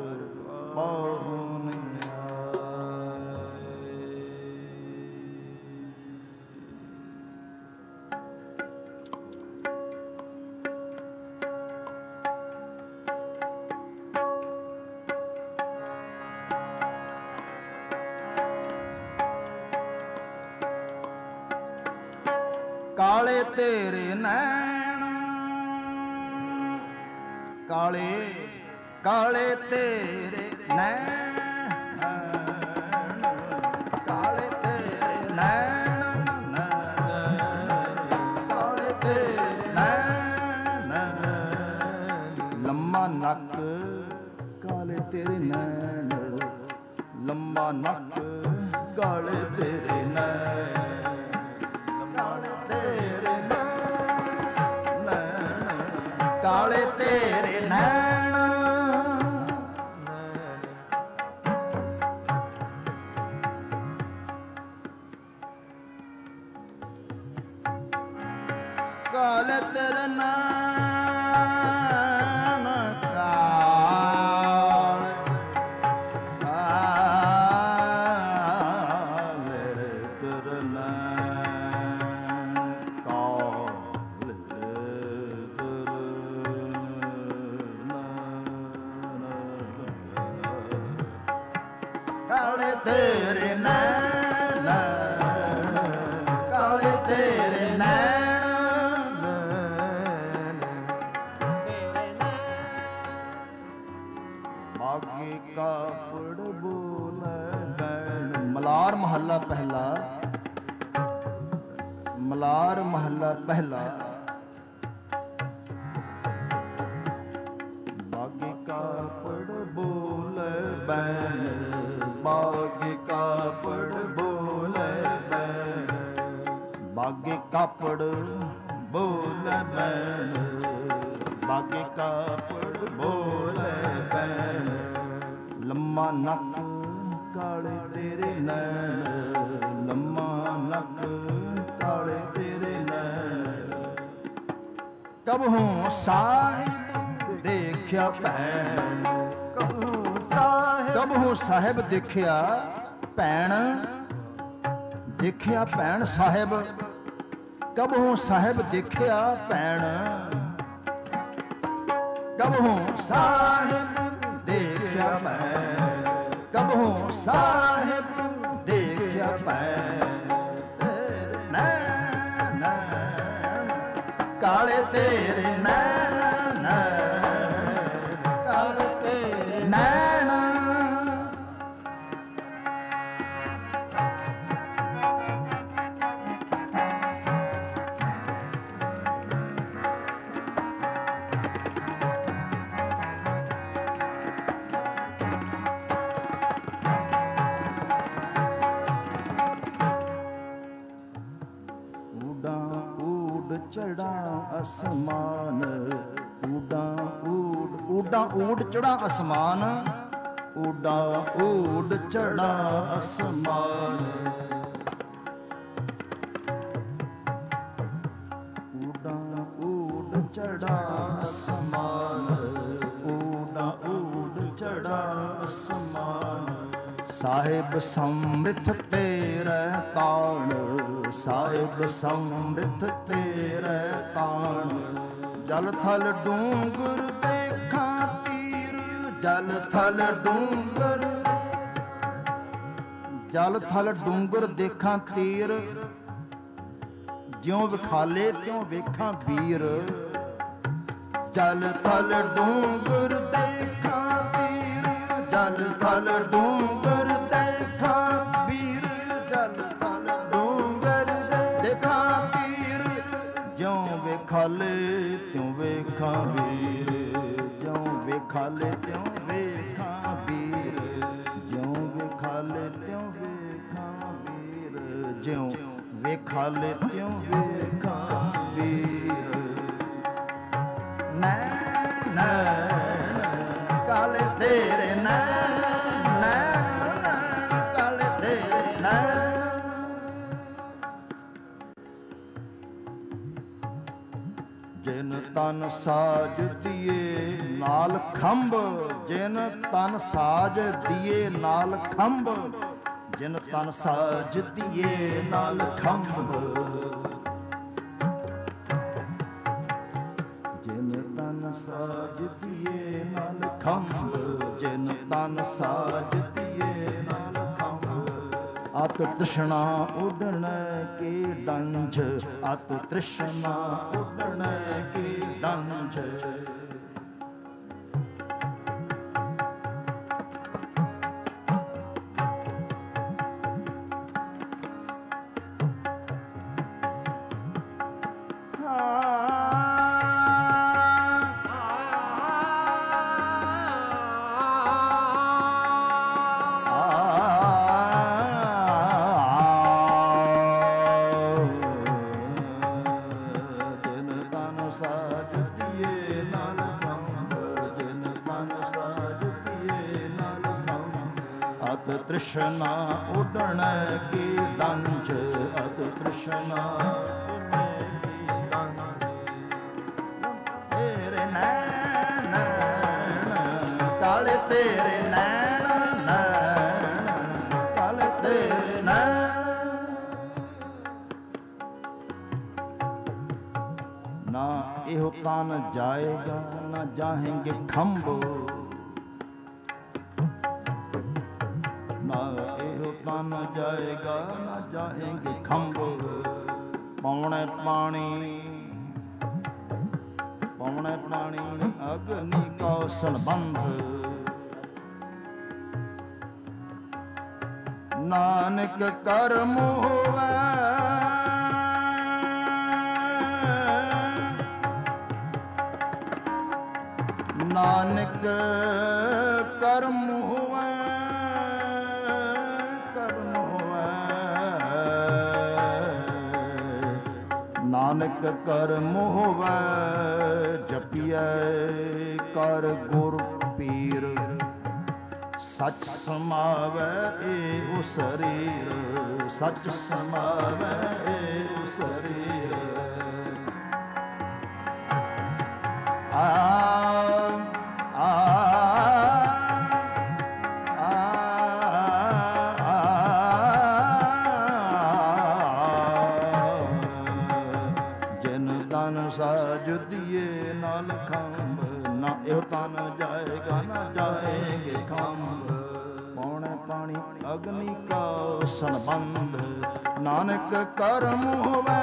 ਕਾਲੇ ਤੇਰੇ ਨੈਣ ਕਾਲੇ ਕਾਲੇ ਤੇਰੇ ਨੈਣ ਕਾਲੇ ਤੇਰੇ ਨੈਣ ਕਾਲੇ ਤੇਰੇ ਨੈਣ ਲੰਮਾ ਨੱਕ ਕਾਲੇ ਤੇਰੇ ਨੈਣ ਲੰਮਾ ਨੱਕ ਕਾਲੇ ਤੇਰੇ ਨੈਣ ਕਾਲੇ ਤੇਰੇ ਨੈਣ ਕਾਲੇ ਤੇਰੇ ਨੈਣ ਕਾਲੇ ਕਾਲੇ ਤੇਰੇ ਨੈਣ ਕਾਲੇ ਕਾਲੇ ਤੇਰੇ ਨੈਣ ਕਾਲੇ ਤੇਰੇ ਨੈਣ ਬਾਗੀ ਕਾਪੜ ਬੋਲੇ ਬੈਣ ਮਲਾਰ ਮਹੱਲਾ ਪਹਿਲਾ ਮਲਾਰ ਮਹੱਲਾ ਪਹਿਲਾ ਬਾਗੀ ਕਾਪੜ ਬੋਲੇ ਬੈਣ ਬਾਗੇ ਕਾਪੜ ਬੋਲੇ ਬੈਣ ਬਾਗੇ ਕਾਪੜ ਬੋਲੇ ਬੈਣ ਬਾਗੇ ਕਾਪੜ ਬੋਲੇ ਬੈਣ ਲੰਮਾ ਨੱਕ ਕਾਲੇ ਤੇਰੇ ਨੈਣ ਲੰਮਾ ਨੱਕ ਕਾਲੇ ਤੇਰੇ ਨੈਣ ਕਬਹੂ ਸਾਹਿਬ ਦੇਖਿਆ ਭੈਣ ਕਬਹੂ ਸਾਹਿਬ ਦੇਖਿਆ ਭੈਣ ਦੇਖਿਆ ਭੈਣ ਸਾਹਿਬ ਕਬਹੂ ਸਾਹਿਬ ਦੇਖਿਆ ਭੈਣ ਕਬਹੂ ਸਾਹਿਬ ਦੇਖਿਆ ਭੈਣ ਕਬਹੂ ਸਾਹਿਬ ਦੇਖਿਆ ਭੈਣ ਨੈਣ ਕਾਲੇ ਤੇਰੇ ਨੈਣ ਕਾਲੇ ਤੇਰੇ ਨੈਣ ਚੜਾ ਅਸਮਾਨ ਊਡਾਂ ਊਡ ਊਡਾਂ ਊਡ ਚੜਾ ਅਸਮਾਨ ਊਡਾਂ ਊਡ ਚੜਾ ਅਸਮਾਨ ਊਡਾਂ ਊਡ ਚੜਾ ਅਸਮਾਨ ਊਡਾਂ ਊਡ ਚੜਾ ਅਸਮਾਨ ਸਾਹਿਬ ਸਮ੍ਰਿਥ ਤੇਰੇ ਤਾਣ ਸਾਹਿਬ ਸਮ੍ਰਿਥ ਤੇਰੇ ਤਾਣ ਜਲ ਥਲ ਡੂੰਗਰ ਦੇਖਾਂ ਤੀਰ ਜਲ ਥਲ ਡੂੰਗਰ ਜਲ ਥਲ ਡੂੰਗਰ ਦੇਖਾਂ ਤੀਰ ਜਿਉਂ ਵਿਖਾਲੇ ਤਿਉਂ ਵੇਖਾਂ ਵੀਰ ਜਲ ਥਲ ਡੂੰਗਰ ਦੇਖਾਂ ਤੀਰ ਜਲ ਥਲ ਡੂੰਗਰ ਦੇਖਾਂ ਵੀਰ ਜਲ ਥਲ ਡੂੰਗਰ ਵੇਖਾਂ ਵੀਰ, ਜਿਉਂ ਵੇਖਾਲੇ ਤਿਉਂ ਵੇਖਾਂ ਵੀਰ, ਜਿਉਂ ਵੇਖਾਲੇ ਤਿਉਂ ਵੇਖਾਂ ਵੀਰ, ਜਿਉਂ ਵੇਖਾਲੇ ਤਿਉਂ ਵੇਖਾਂ ਵੀਰ। ਨੈਣ ਕਾਲੇ ਤੇਰੇ ਨੈਣ, ਨੈਣ ਕਾਲੇ ਤੇਰੇ ਨੈਣ। ਜਿਨ ਤਨ ਸਾਜ ਦੀਏ ਨਾਲ ਖੰਭ, ਜਿਨ ਤਨ ਸਾਜ ਦੀਏ ਨਾਲ ਖੰਭ, ਜਿਨ ਤਨ ਸਾਜ ਦੀਏ ਨਾਲ ਖੰਭ, ਜਿਨ ਤਨ ਸਾਜ ਦੀਏ ਨਾਲ ਖੰਭ, ਜਿਨ ਤਨ ਸਾਜ ਦੀਏ ਨਾਲ ਖੰਭ। ਅਤ ਤ੍ਰਿਸ਼ਨਾ ਉਡਣ ਕੀ ਡੰਝ, ਅਤ ਤ੍ਰਿਸ਼ਨਾ ਉਡਣ ਕੀ ਡੰਝ। ਤ੍ਰਿਸ਼ਨਾ ਉਡਣ ਕੀ ਡੰਝ, ਅਤ ਤ੍ਰਿਸ਼ਨਾ ਉਡਣ ਕੀ ਡੰਝ। ਤੇਰੇ ਨੈਣ ਕਾਲੇ ਤੇਰੇ ਨੈਣ, ਨੈਣ ਕਾਲੇ ਤੇਰੇ ਨੈਣ। ਨਾ ਇਹੋ ਤਨ ਜਾਏਗਾ ਨਾ ਜਾਹੇਂਗੇ ਖੰਭ, ਨਾ ਇਹੋ ਤਨ ਜਾਏਗਾ ਨਾ ਜਾਹੇਂਗੇ ਖੰਭ। ਪੌਣੇ ਪਾਣੀ ਪੌਣੇ ਪਾਣੀ ਅਗਨੀ ਕਾ ਸੰਬੰਧ, ਨਾਨਕ ਕਰਮ ਹੋਵੇ, ਨਾਨਕ ਕਰਮ ਹੋਵੇ, ਨਾਨਕ ਕਰਮ ਹੋਵੇ। ਜਪੀਐ ਕਰ ਗੁਰ ਪੀਰ, ਸਚ ਸਮਾਵੈ ਏਹੁ ਸਰੀਰ, ਸਚ ਸਮਾਵੈ ਏਹੁ ਸਰੀਰ। ਆ ਆ ਸਾਜ ਦੀਏ ਨਾਲ ਖੰਭ, ਨਾ ਇਹੋ ਤਨ ਜਾਏਗਾ ਨਾ ਜਾਏਂਗੇ ਖੰਭ। ਪੌਣੇ ਪਾਣੀ ਅਗਨੀ ਕਾ ਸੰਬੰਧ, ਨਾਨਕ ਕਰਮ ਹੋਵੇ,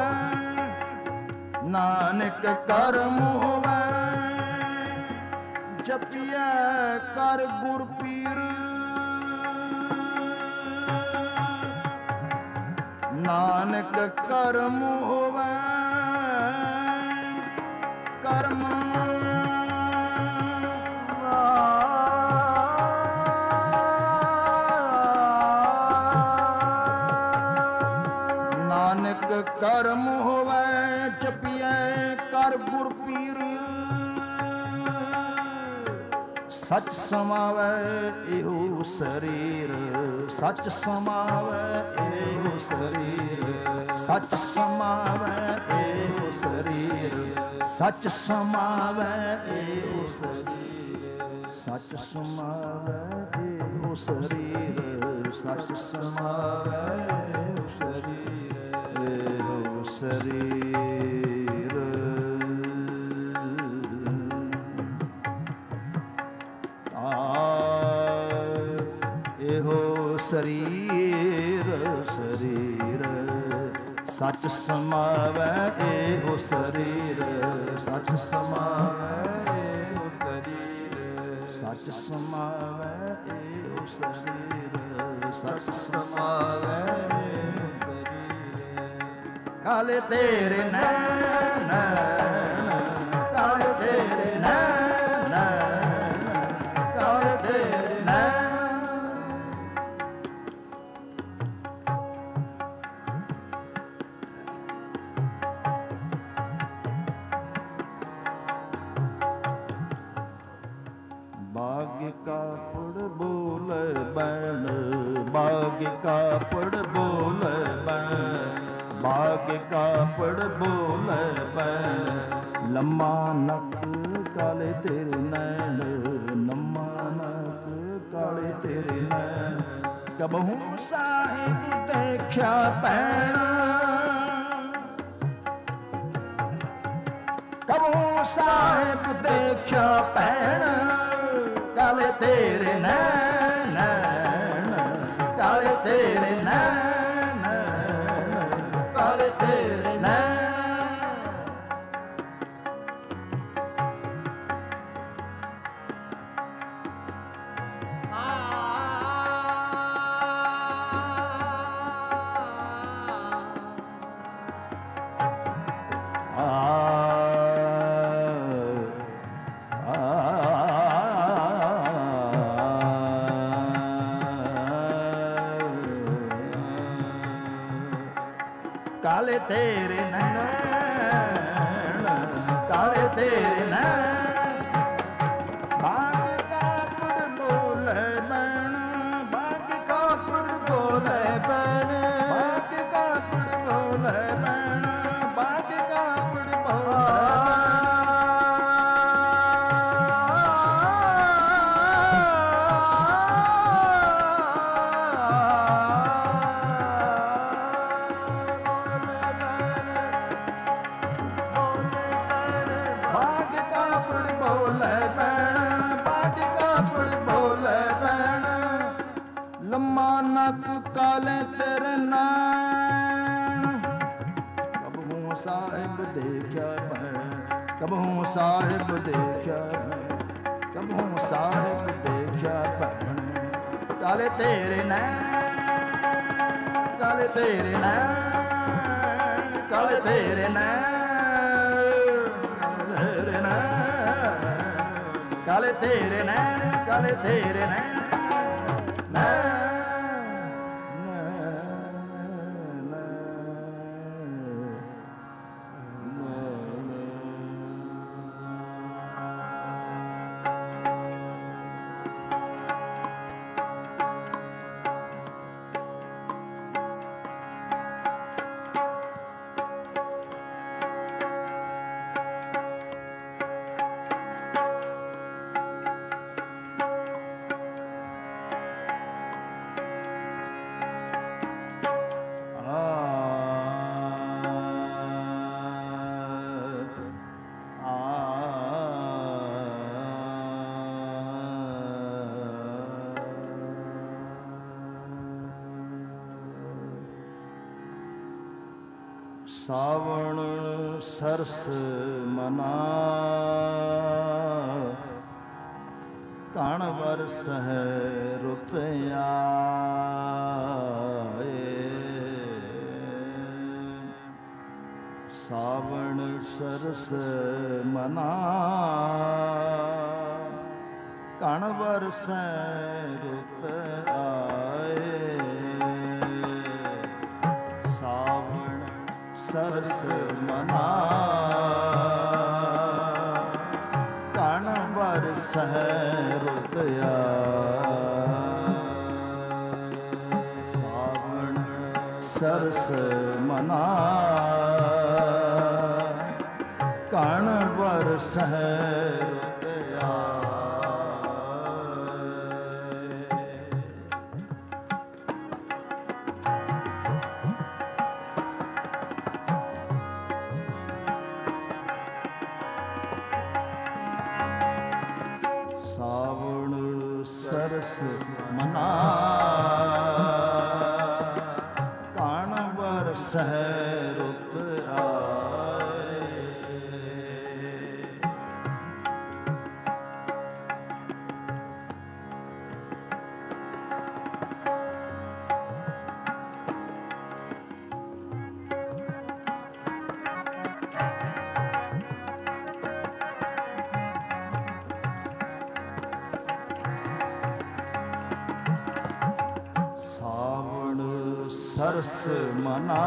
ਨਾਨਕ ਕਰਮ ਹੋਵੇ। ਜਪੀਐ ਕਰ ਗੁਰ ਪੀਰ, ਨਾਨਕ ਕਰਮ ਹੋਵੇ, ਕਰਮ ਨਾਨਕ ਕਰਮ ਹੋਵੇ। ਜਪੀਐ ਕਰ ਗੁਰ ਪੀਰ, ਸਚ ਸਮਾਵੈ ਏਹੁ ਸਰੀਰ, ਸਚ ਸਮਾਵੈ ਏਹੁ ਸਰੀਰ, ਸਚ ਸਮਾਵੈ ਏਹੁ ਸਰੀਰ, ਸਚ ਸਮਾਵੈ ਏਹੁ ਸਰੀਰ, ਸਚ ਸਮਾਵੈ ਏਹੁ ਸਰੀਰ, ਸਚ ਸਮਾਵੈ ਏਹੁ ਸਰੀਰ, ਏਹੁ ਸਰੀਰ। ਇਹੋ ਸਰੀਰ ਸਰੀਰ, ਸਚ ਸਮਾਵੈ ਏਹੁ ਸਰੀਰ, ਸਚ ਸਮਾਵੈ ਏਹੁ ਸਰੀਰ, ਸਚ ਸਮਾਵੈ ਏਹੁ ਸਰੀਰ, ਸਚ ਸਮਾਵੈ ਏਹੁ ਸਰੀਰ। ਕਾਲੇ ਤੇਰੇ ਨੈਣ, ਕਾਲੇ ਤੇਰੇ ਬਾਗ ਕਾਪੜ ਬੋਲੇ ਬੈਣ, ਬਾਗ ਕਾਪੜ ਬੋਲੇ ਬੈਣ, ਬਾਗ ਕਾਪੜ ਬੋਲੇ ਬੈਣ। ਲੰਮਾ ਨੱਕ ਕਾਲੇ ਤੇਰੇ ਨੈਣ, ਲੰਮਾ ਨੱਕ ਕਾਲੇ ਤੇਰੇ ਨੈਣ। ਕਬਹੂ ਸਾਹਿਬ ਦੇਖਿਆ ਭੈਣ, ਕਬਹੂ ਸਾਹਿਬ ਦੇਖਿਆ ਭੈਣ। ਕਾਲੇ ਤੇਰੇ ਨੈਣ, ਕਾਲੇ ਤੇਰੇ ਨੈਣ, ਕਾਲੇ ਤੇਰੇ ਨੈਣ। ਕਾਲੇ ਤੇਰੇ ਨੈਣ, ਕਾਲੇ ਤੇਰੇ ਨੈਣ। ਬਾਗ ਕਾਪੜ ਬੋਲੇ ਬੈਣ, ਬਾਗ ਕਾਪੜ ਬੋਲੇ ਬੈਣ, ਬਾਗ ਕਾਪੜ ਬੋਲੇ ਬੈਣ, ਬਾਗ ਕਾਪੜ ਬੋਲੇ ਕਾਲੇ ਤੇਰੇ ਨੈਣ। ਕਬਹੂ ਸਾਹਿਬ ਦੇਖਿਆ ਮੈਂ, ਕਬਹੂ ਸਾਹਿਬ ਦੇਖਿਆ ਮੈਂ, ਕਬਹੂ ਸਾਹਿਬ ਦੇਖਿਆ ਭੈਣ। ਕਾਲੇ ਤੇਰੇ ਨੈਣ, ਕਾਲੇ ਤੇਰੇ ਨੈਣ, ਕਾਲੇ ਤੇਰੇ ਨੈਣ, ਤੇਰੇ ਨੈਣ, ਕਾਲੇ ਤੇਰੇ ਨੈਣ, ਕਾਲੇ ਤੇਰੇ ਨੈਣ। ਸਾਵਣ ਸਰਸ ਮਨਾ, ਕਣ ਵਰਸਹਿ ਰੁੱਤ ਆਏ। ਸਾਵਣ ਸਰਸ ਮਨਾ, ਕਣ ਵਰਸਹਿ ਰੁੱਤ ਆਏ। ਸਾਵਣ ਸਰਸ ਮਨਾ, ਕਣ ਵਰਸਹਿ ਰੁੱਤ ਆਏ। ਸਾਵਣ ਸਰਸ ਮਨਾ, ਕਣ ਵਰਸਹਿ ਰੁੱਤ ਸਰਸ ਮਨਾ, ਕਣ ਵਰਸਹਿ ਰੁੱਤ ਆਏ। ਸਰਸ ਮਨਾ,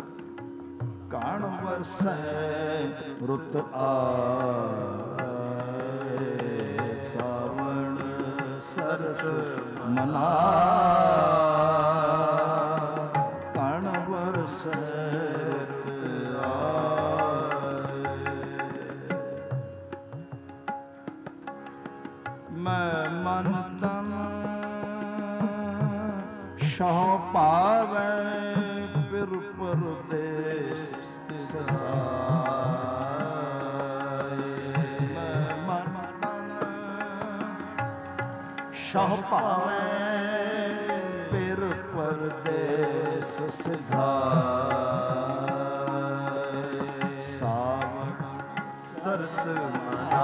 ਕਣ ਵਰਸਹਿ ਰੁੱਤ ਆਏ। ਸਾਵਣ ਸਰਸ ਮਨਾ ਕਣ ਵਰਸੈ ਮੈਂ ਮਨ ਤਨ ਸ਼ਹੁ ਪਾਵੈ ਪਿਰ ਪਰਦੇਸ ਸਸਾਏ। ਮੈਂ ਮਨ ਤਨ ਸ਼ਹੁ ਪਾਵੈ ਪਿਰ ਪਰਦੇਸ ਸਿਧਾਏ। ਸਾਵਣ ਸਰਸ ਮਨਾ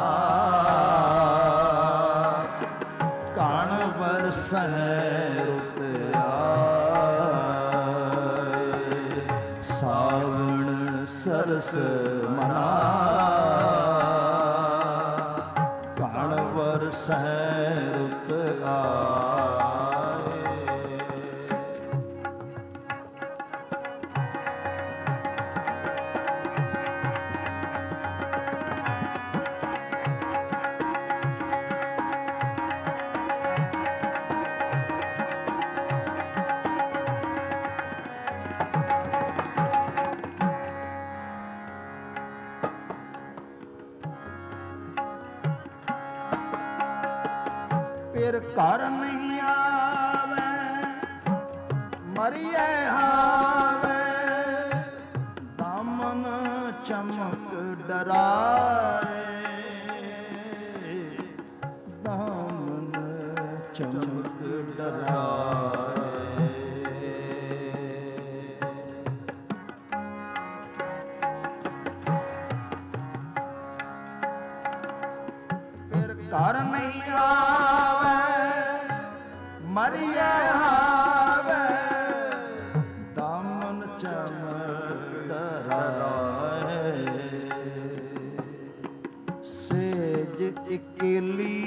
ਕਣ ਵਰਸੈ ਰੁਤ ਆਏ। ਸਾਵਣ ਸਰਸ ਮਨਾ ਕਣ ਵਰਸੈ ਰੁਤ ਆਏ। ਫਿਰ ਘਰ ਨਹੀਂ ਆਵੇ ਮਰੀਏ ਹਾਵੇ। ਦਾਮਨ ਚਮਕ ਡਰਾਏ। ਦਾਮਨ ਚਮਕ ਡਰਾਏ। ਫਿਰ ਘਰ ਨਹੀਂ ਆਵੇ ਮਰੀਏ ਹਾਵੇ। ਦਾਮਨ ਚਮਕ ਡਰਾਏ। ਸੇਜ ਇਕੇਲੀ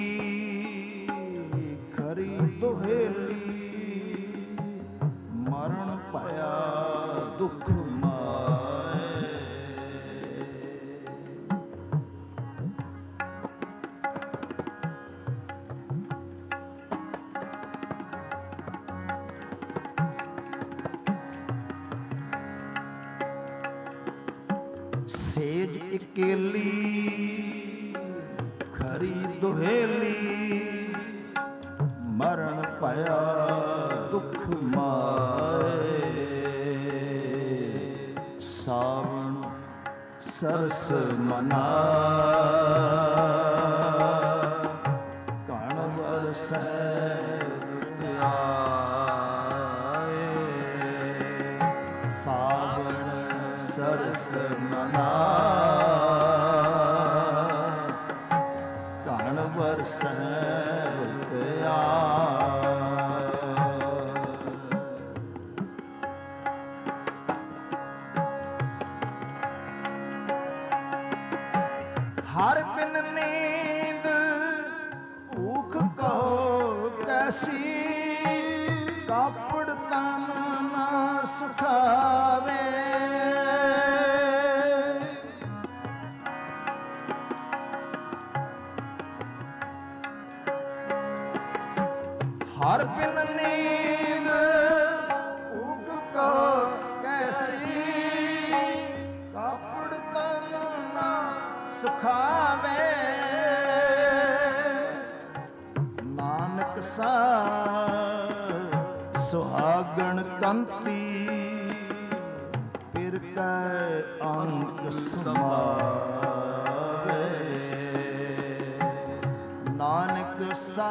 ਖਰੀ ਦੁਹੇਲੀ। ਮਰਨ ਭਇਆ ਦੁਖ ਮਾਏ। ਸੇਜ ਇਕੇਲੀ ਖਰੀ ਦੁਹੇਲੀ। ਮਰਨ ਭਇਆ ਦੁਖ ਮਾਏ। ਸਾਵਣ ਸਰਸ ਮਨਾ ਕਣ ਵਰਸੈ ਰੁਤ ਆਏ। ਸਾਵਣ ਸਰਸ ਮਨਾ ਕਣ ਵਰਸੈ ਰੁਤ ਆਏ। ਹਰ ਬਿਨ ਨੀਂਦ ਭੂਖ ਕਹੋ ਕੈਸੀ। ਕਾਪੜ ਤਨ ਨਾ ਸੁਖਾਵੇ। ਹਰ ਬਿਨ ਨੀਂਦ ਭੂਖ ਕਹੋ ਕੈਸੀ। ਕਾਪੜ ਤਨ ਨਾ ਸੁਖਾਵੇ। ਨਾਨਕ ਸਾ ਸੁਹਾਗਣ ਕੰਤੀ। ਫਿਰ ਕੈ ਅੰਕ ਸਮਾਵੇ। ਨਾਨਕ ਸਾ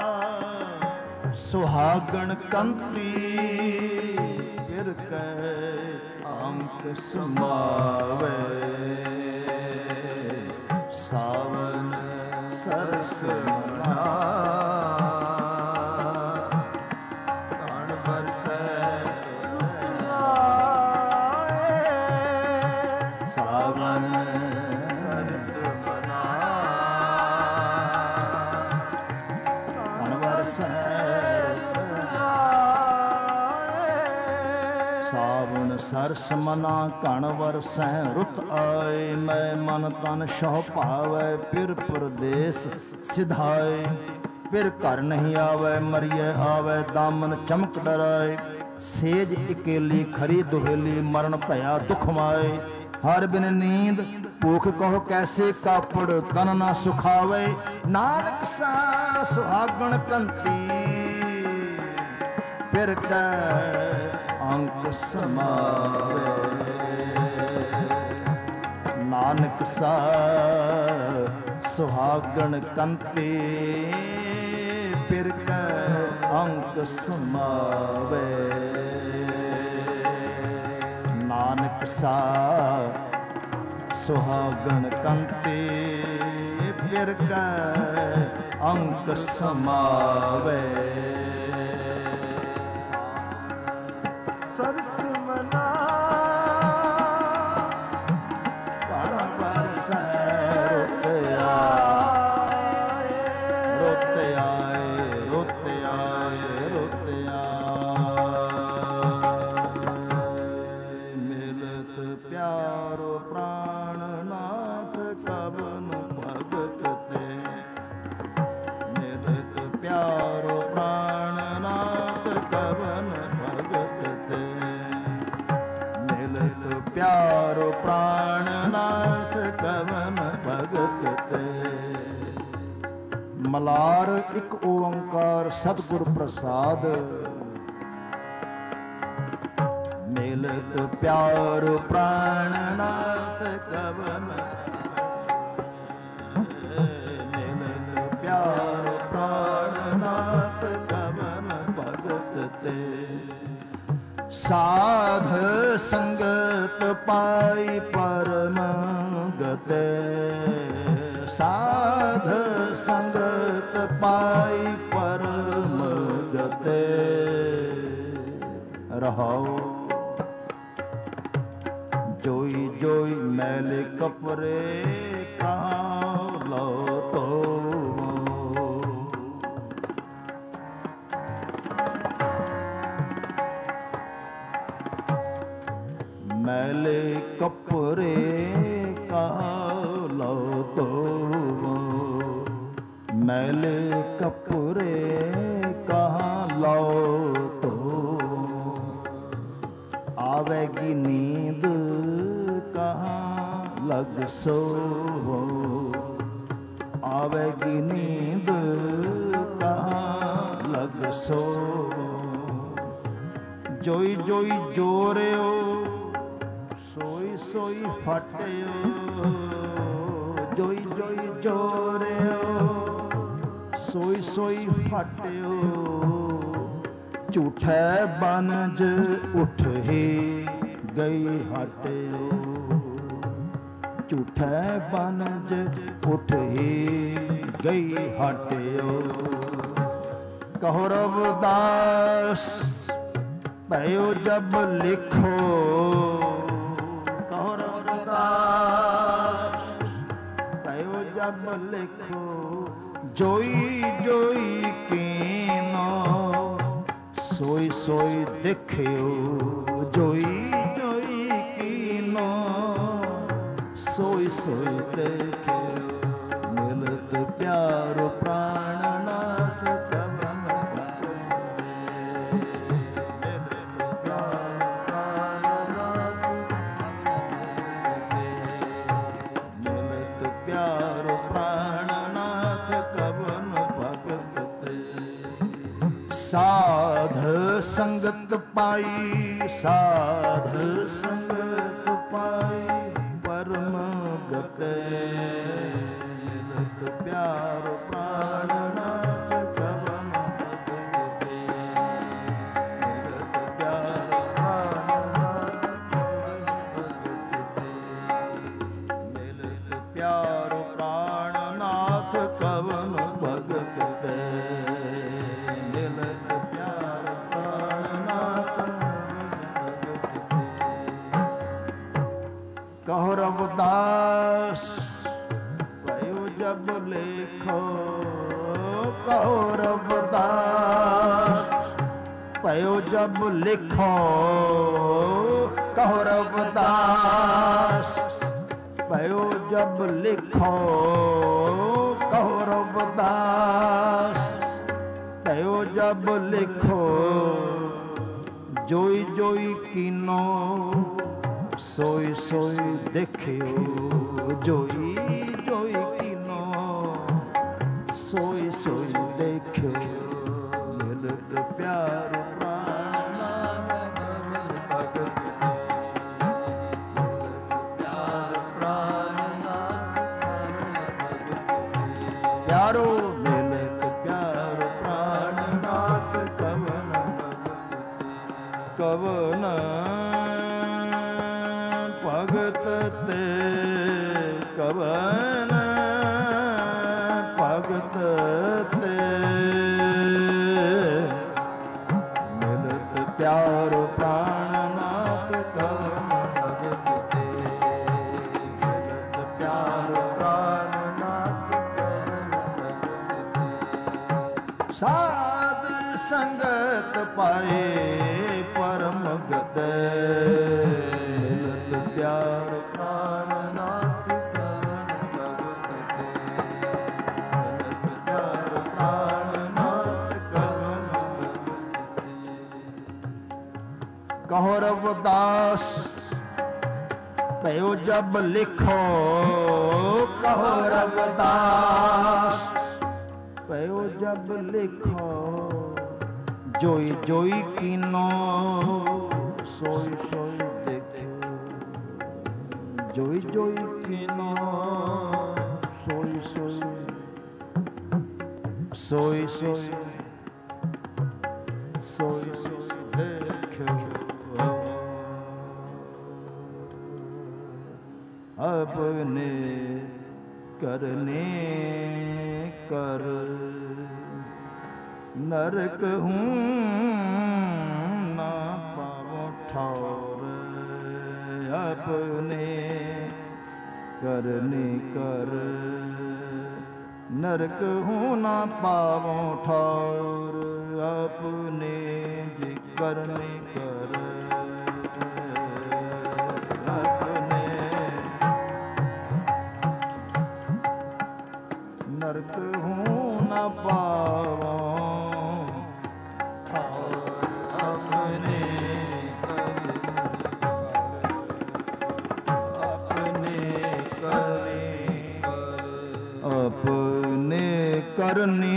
ਸੁਹਾਗਣ ਕੰਤੀ। ਫਿਰ ਕੈ ਅੰਕ ਸਮਾਵੇ। ਸਾਵਣ ਸਰਸ ਮਨਾ ਕਣ ਵਰਸੈ ਰੁਤ ਆਏ। ਸਾਵਣ ਸਰਸ ਮਨਾ ਕਣ ਵਰਸੈ ਰੁਤ ਆਏ। ਸਾਵਣ ਪਵਨ ਸਰਸ ਮਨਾ ਘਣ ਵਰਸੈ ਰੁੱਤ ਆਏ। ਮੈਂ ਮਨ ਤਨ ਸਹੁ ਭਾਵੈ ਫਿਰ ਪਰਦੇਸ ਸਿਧਾਏ। ਫਿਰ ਘਰ ਨਹੀਂ ਆਵੈ ਮਰੀਏ ਆਵੈ ਦਾਮਨ ਚਮਕ ਡਰਾਏ। ਸੇਜ ਇਕੇਲੀ ਖਰੀ ਦੁਹੇਲੀ ਮਰਨ ਭਇਆ ਦੁਖ ਮਾਏ। ਹਰ ਬਿਨ ਨੀਂਦ ਭੂਖ ਕਹੋ ਕੈਸੇ ਕਾਪੜ ਤਨ ਨਾ ਸੁਖਾਵੇ। ਨਾਨਕ ਸਾ ਸੁਹਾਗਣ ਕੰਤੀ ਫਿਰ ਕੈ ਅੰਕ ਸਮਾਵੇ। ਨਾਨਕ ਸਾ ਸੁਹਾਗਣ ਕੰਤੀ ਫਿਰ ਕੈ ਅੰਕ ਸਮਾਵੇ। ਨਾਨਕ ਸਾ ਸੁਹਾਗਣ ਕੰਤੀ ਫਿਰ ਕੈ ਅੰਕ ਸਮਾਵੇ। ਸਰਸ ਮਨਾ ਘਣ ਵਰਸੈ ਰੁੱਤ ਆਏ। ਰੁੱਤ ਆਏ ਰੁੱਤ ਆਏ ਰੁੱਤ ਆਏ। ਮਿਲਤ ਪਿਆਰੋ ਪ੍ਰਾਣ ਨਾਥ ਕਬਨ ਭਗਤ ਤੇ। ਮਿਲਤ ਪਿਆਰੋ ਪ੍ਰਾਣ ਨਾਥ ਕਬਨ ਭਗਤ ਤੇ। ਮਿਲਤ ਪਿਆਰੋ ਪ੍ਰਾਣ ਨਾਥ ਕਬਨ ਭਗਤ ਤੇ। ਮਲਾਰ ਇੱਕ ਓੰਕਾਰ ਸਤਿਗੁਰ ਪ੍ਰਸਾਦ। ਮਿਲਤ ਪਿਆਰੋ ਪ੍ਰਾਣ ਨਾਥ ਕਬਨ। ਮਿਲਤ ਪਿਆਰੋ ਪ੍ਰਾਣ ਨਾਥ ਕਬਨ ਭਗਤ ਤੇ। ਸਾਧ ਸੰਗਤ ਪਾਈ ਪਰਮ ਗਤੇ। ਸਾਧ ਸੰਗਤ ਪਾਈ ਪਰਮ ਗਤੇ। ਰਹਾਉ ਜੋਈ ਜੋਈ ਮੈਲੇ ਕਪਰੇ ਕਹਾਂ ਲਓ ਧੋਵੋ। ਮੈਲੇ ਕਪਰੇ ਕਹਾਂ ਲਓ ਧੋਵੋ। ਮੈਲੇ ਕਪਰੇ ਕਹਾਂ ਲਓ ਧੋਵੋ। ਆਵੇਗੀ ਨੀਂਦ ਕਹਾਂ ਲਗ ਸੋਵੋ। ਆਵੇਗੀ ਨੀਂਦ ਕਹਾਂ ਲਗ ਸੋਵੋ। ਜੋਈ ਜੋਈ ਜੋਰਿਓ ਸੋਈ ਸੋਈ ਫਟਿਓ। ਜੋਈ ਜੋਈ ਜੋਰਿਓ ਸੋਈ ਸੋਈ ਫਟਿਓ। ਝੂਠੈ ਬਨਜ ਉਠ ਹੀ ਗਈ ਹਟਿਓ। ਝੂਠੈ ਬਨਜ ਉਠ ਹੀ ਗਈ ਹਟਿਓ। ਕਹੋ ਰਵਿਦਾਸ ਭਇਓ ਜਬ ਲਿਖੋ। ਕਹੋ ਰਵਿਦਾਸ ਭਇਓ ਜਬ ਲਿਖੋ। ਜੋਈ ਜੋਈ ਕੀਨੋ ਸੋਈ ਸੋਈ ਦੇਖਿਓ। ਜੋਈ ਜੋਈ ਕੀਨੋ ਸੋਈ ਸੋਈ ਦੇਖਿਓ। ਮਿਲਤ ਪਿਆਰੋ ਪ੍ਰਾਣ ਨਾਥ ਕਬਨ ਭਗਤ ਤੇ। ਮਿਲਤ ਪਿਆਰੋ ਪ੍ਰਾਣ ਨਾਥ ਮਿਲਤ ਪਿਆਰੋ ਪ੍ਰਾਣ ਨਾਥ ਕਬਨ ਭਗਤ ਤੇ। ਸਾਧ ਸੰਗਤ ਪਾਈ ਸਾਧ ਸੰਗਤ ਪਾਈ ਪਰਮ ਗਤੇ। ਮਿਲਤ ਪਿਆਰੋ ਪ੍ਰਾਣ ਨਾਥ ਕਬਨ ਭਗਤ ਤੇ। ਮਿਲਤ ਪਿਆਰੋ ਪ੍ਰਾਣ ਨਾਥ ਕਬਨ ਭਗਤ ਤੇ। ਮਿਲਤ ਪਿਆਰੋ ਪ੍ਰਾਣ ਨਾਥ ਕਬਨ ਭਗਤ ਤੇ। ਮਿਲਤ ਪਿਆਰੋ ਪ੍ਰਾਣ ਨਾਥ ਭਗਤ ਤੇ। ਕਹੋ ਰਵਿਦਾਸ ਭਇਓ ਜਬ ਲੇਖੋ। ਕਹੋ ਰਵਿਦਾਸ ਭਇਓ ਜਬ ਲਿਖੋ। कहो रविदास भयो जब लिखो कहो रविदास भयो जब लिखो जोई जोई कीनो सोई सोई देखियो जोई जोई कीनो सोई सोई देखियो मिलत प्यार प्यारो मिलत प्यार प्राणनाथ कवन कवन भगत ते कवन भगत ते मिलत प्यार प्राणनाथ कवन भगत ते मिलत प्यार प्राणनाथ साध संगत पाए परम गत मिलत प्यार प्राणनाथ कवन भगत मिलत प्यार प्राणनाथ कवन कहो रविदास भयो जब लिखो कहो रविदास भयो जब लिखो जोई जोई कीनो सोई सोई देखो जोई जोई कीनो सोई सोई सोई सोई सोई सोई देखो अपने करने कर नरक हूँ ना पावो ठौर अपने करने कर नरक हूँ ना पावो ठौर अपने जी करने कर अपने नरक हूँ न पावो अपने अपने करने अपने करने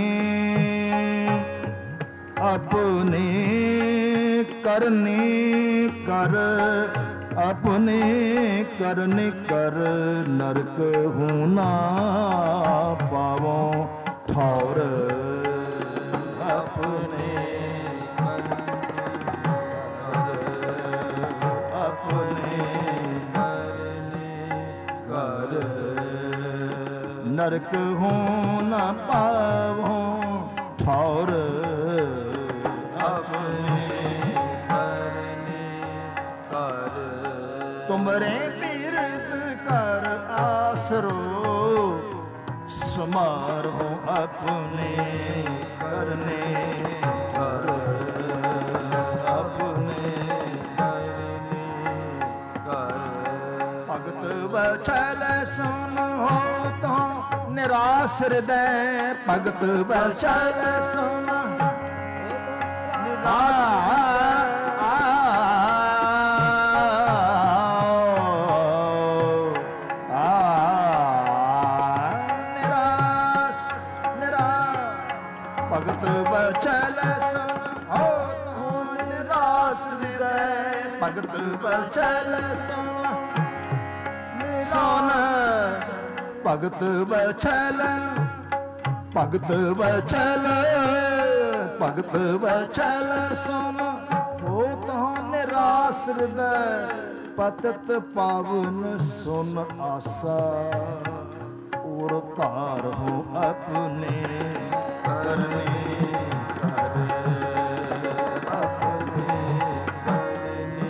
अपने करने कर अपने करने कर नरक हूँ ना पावो ठौर अपने अपने कर नरक हूँ ना पावो ठौर अपने तुमरे बिरद कर आसरो समार हो अपने करने कर अपने कर भगत बचल सुन हो तो निराश हृदय भगत बचल सुन आ भगत बचल हो तो निराश हृदय भगत बचल सोन भगत बचल भगत बचल भगत बचल सोन हो तो निराश हृदय पतत पावन सुन आशा और तार हो अपने करने कर अपने करने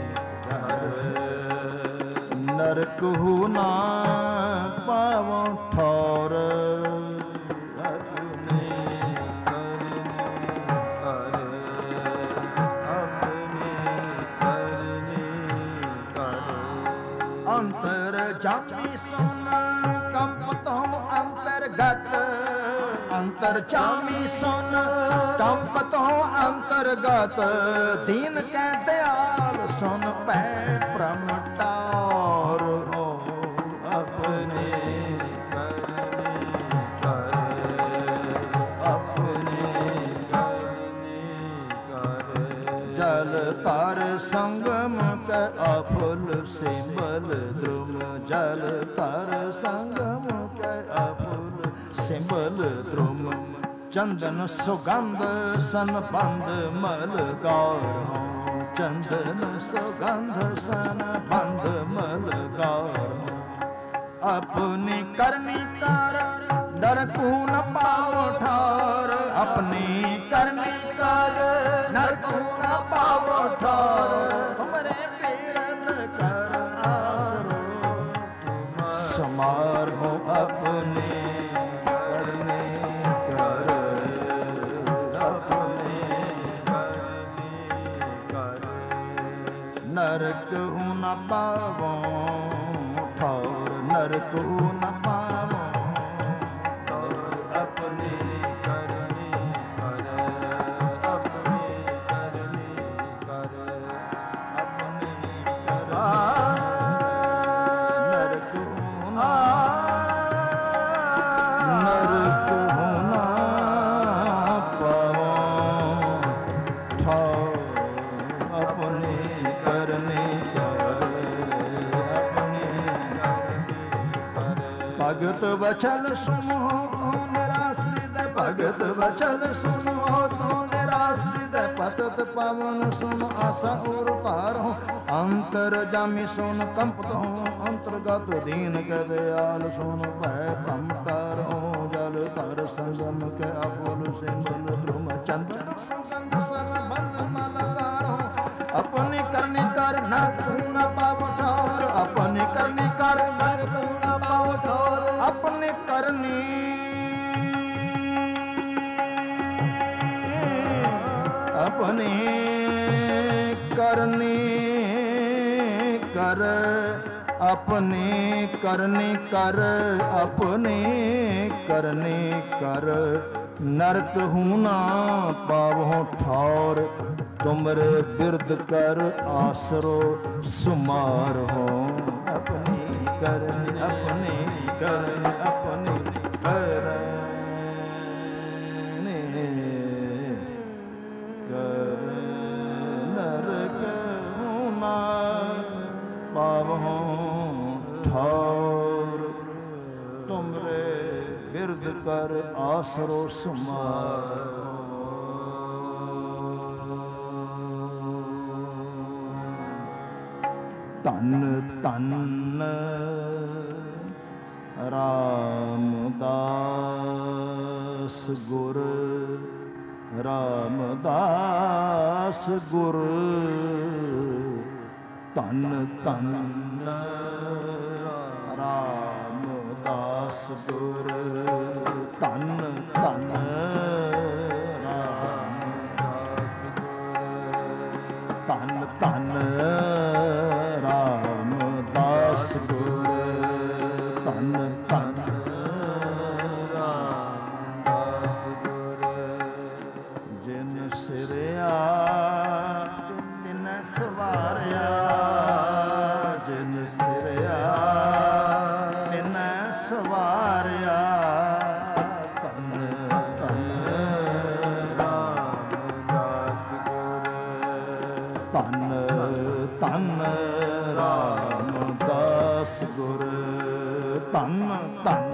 कर नरक हूँ ना पावो ठौर अपने करने कर अपने करने ਚਾਮੀ ਸੁਨ ਕੰਪਤ ਹੋ ਅੰਤਰਗਤ ਅੰਤਰ ਚਾਮੀ ਸੁਨ ਕੰਪਤ ਹੋ ਅੰਤਰਗਤ ਦੀਨ ਕੈ ਦਿਆਲ ਸੁਨ ਪੈ ਪ੍ਰਮਟਾਰ ਹੋ ਆਪਣੇ ਧਰ ਸੰਗਮ ਕੈ ਅਫੁੱਲ ਸਿੰਬਲ ਦ੍ਰੁਮ ਜਲ ਧਰ ਸੰਗਮ ਕੈ ਅਫੁੱਲ ਸਿੰਬਲ ਦ੍ਰੁਮ ਚੰਦਨ ਸੁਗੰਧ ਸਨ ਬੰਦ ਮਲ ਗੌਰ ਹੋ ਚੰਦਨ ਸੁਗੰਧ ਸਨ ਬੰਦ ਮਲ ਗੌਰ ਹੋ ਆਪਣੀ ਕਰਨੀ ਕਰ ਡਰ ਕੂ ਨ ਪਾਵੋ ਠਾਰ ਆਪਣੀ ਕਰਨੀ ਕਰ ਨਰਕ ਨ ਪਾਵੋ ਠਾਰ ਤੁਮਰੇ ਪੀੜਤ ਕਰ ਆਸਰੋ ਸਮਾਰ ਹੋ ਆਪਣੇ ਕਰਨੇ ਕਰ ਆਪਣੇ ਕਰਨੇ ਕਰ ਨਰਕ ਹੂ ਨ ਪਾਵੋ ਠਾਰ ਨਰਕ ਹੂ ਨ ਪਾਵੋ ਆਪਣੀ ਕਰਨੀ ਕਰ ਆਪਣੀ ਕਰਨੀ ਕਰ ਆਪਣੀ ਕਰ ਨਰਕ ਹੋਣਾ ਨਰਕ ਹੋਣਾ ਪਾਵੋ ਠਾਉ ਆਪਣੀ ਕਰਨੀ ਕਰ ਆਪਣੀ ਕਰਨੀ ਕਰ ਭਗਤ ਬਚਨ ਸੁਨੋ ਭਗਤ ਬਚਨ ਸੁਨੋ ਤੂੰ ਨਿਰਾਸ਼ਿਤ ਪਤਤ ਪਵਨ ਸੁਨ ਆਸਾ ਉਰ ਭਾਰੋ ਅੰਤਰ ਜਾਮੀ ਸੁਨ ਕੰਪਤ ਹੋ ਅੰਤਰਗਤ ਦੀਨ ਕੈ ਦਿਆਲ ਸੁਨ ਭੈ ਭਮਟਾਰ ਹੋ ਜਲ ਧਰ ਸੰਗਮ ਕੈ ਅਫੁੱਲ ਸਿੰਬਲ ਦ੍ਰੁਮ ਚੰਦਨ ਸੁਗੰਧ ਸਨ ਬੰਦ ਮਲਗਾਰ ਹੋ ਆਪਣੀ ਕਰਨੀ ਕਰ ਨਰਕ ਨ ਪਾਵ ਠੌਰ ਆਪਣੀ ਕਰਨੀ ਕਰ ਨਰਕ ਨ ਪਾਵ ਠੌਰ ਆਪਣੀ ਕਰਨੀ अपने करने कर अपने करने कर अपने करने कर नरक हूना पावो ठौर तुमरे बिरद कर आसरो सुमार हो अपने करने अपने करने अपने कर ਪਾਵਹੁ ਠੌਰ ਤੁਮਰੇ ਬਿਰਦ ਕਰ ਆਸਰੋ ਸੁਮਾਰ ਧੰਨ ਧੰਨ ਰਾਮਦਾਸ ਗੁਰ ਰਾਮਦਾਸ ਗੁਰ ਧੰਨ ਧੰਨ ਰਾਮਦਾਸ ਗੁਰ ਧੰਨ ਧੰਨ ਰਾਮਦਾਸ ਗੁਰ ਧੰਨ ਧੰਨ ਰਾਮਦਾਸ ਗੁਰ ਧੰਨ ਧੰਨ ਰਾਮਦਾਸ ਗੁਰ ਜਿਨ ਸਿਰਿਆ ਤਿਨ ਸਵਾਰਿਆ ਜਿਨ ਸਿਰਿਆ ਤਿਨ ਸਵਾਰਿਆ ਧੰਨ ਧੰਨ ਰਾਮਦਾਸ ਗੁਰ ਧੰਨ ਧੰਨ ਰਾਮਦਾਸ ਗੁਰ ਧੰਨ ਧੰਨ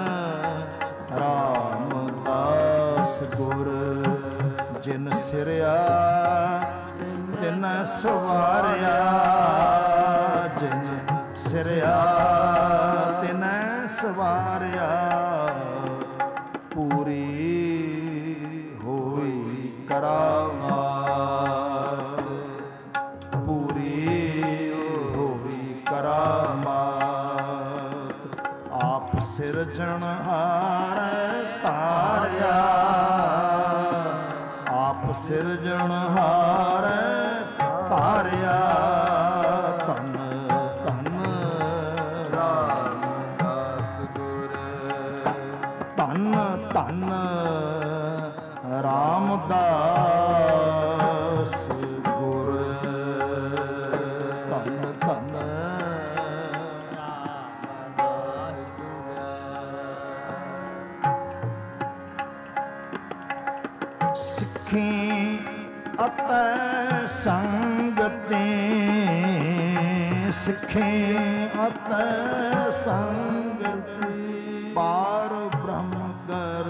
ਰਾਮਦਾਸ ਗੁਰ ਜਿਨ ਸਿਰਿਆ ਤਿਨ ਸਵਾਰਿਆ ਜਿਨ ਸਿਰਿਆ ਤਿਨ ਸਵਾਰਿਆ ਪੂਰੀ ਹੋਈ ਕਰਾਮਾਤ ਪੂਰੀ ਹੋਈ ਕਰਾਮਾਤ ਆਪ ਸਿਰਜਣਹਾਰ ਤਾਰਿਆ ਆਪ ਸਿਰਜਣਹਾਰ ਤਾਰਿਆ ਧੰਨ ਧੰਨ ਰਾਮ ਧੰਨ ਧੰਨ ਰਾਮਦਾਸ ਗੁਰ। ਧੰਨ ਧੰਨ ਸਿੱਖੀ ਅਤੈ ਸੰਗਤੀ, ਸਿੱਖੀ ਅਤੈ ਸੰਗਤੀ, ਪਾਰ ਬ੍ਰਹਮ ਕਰ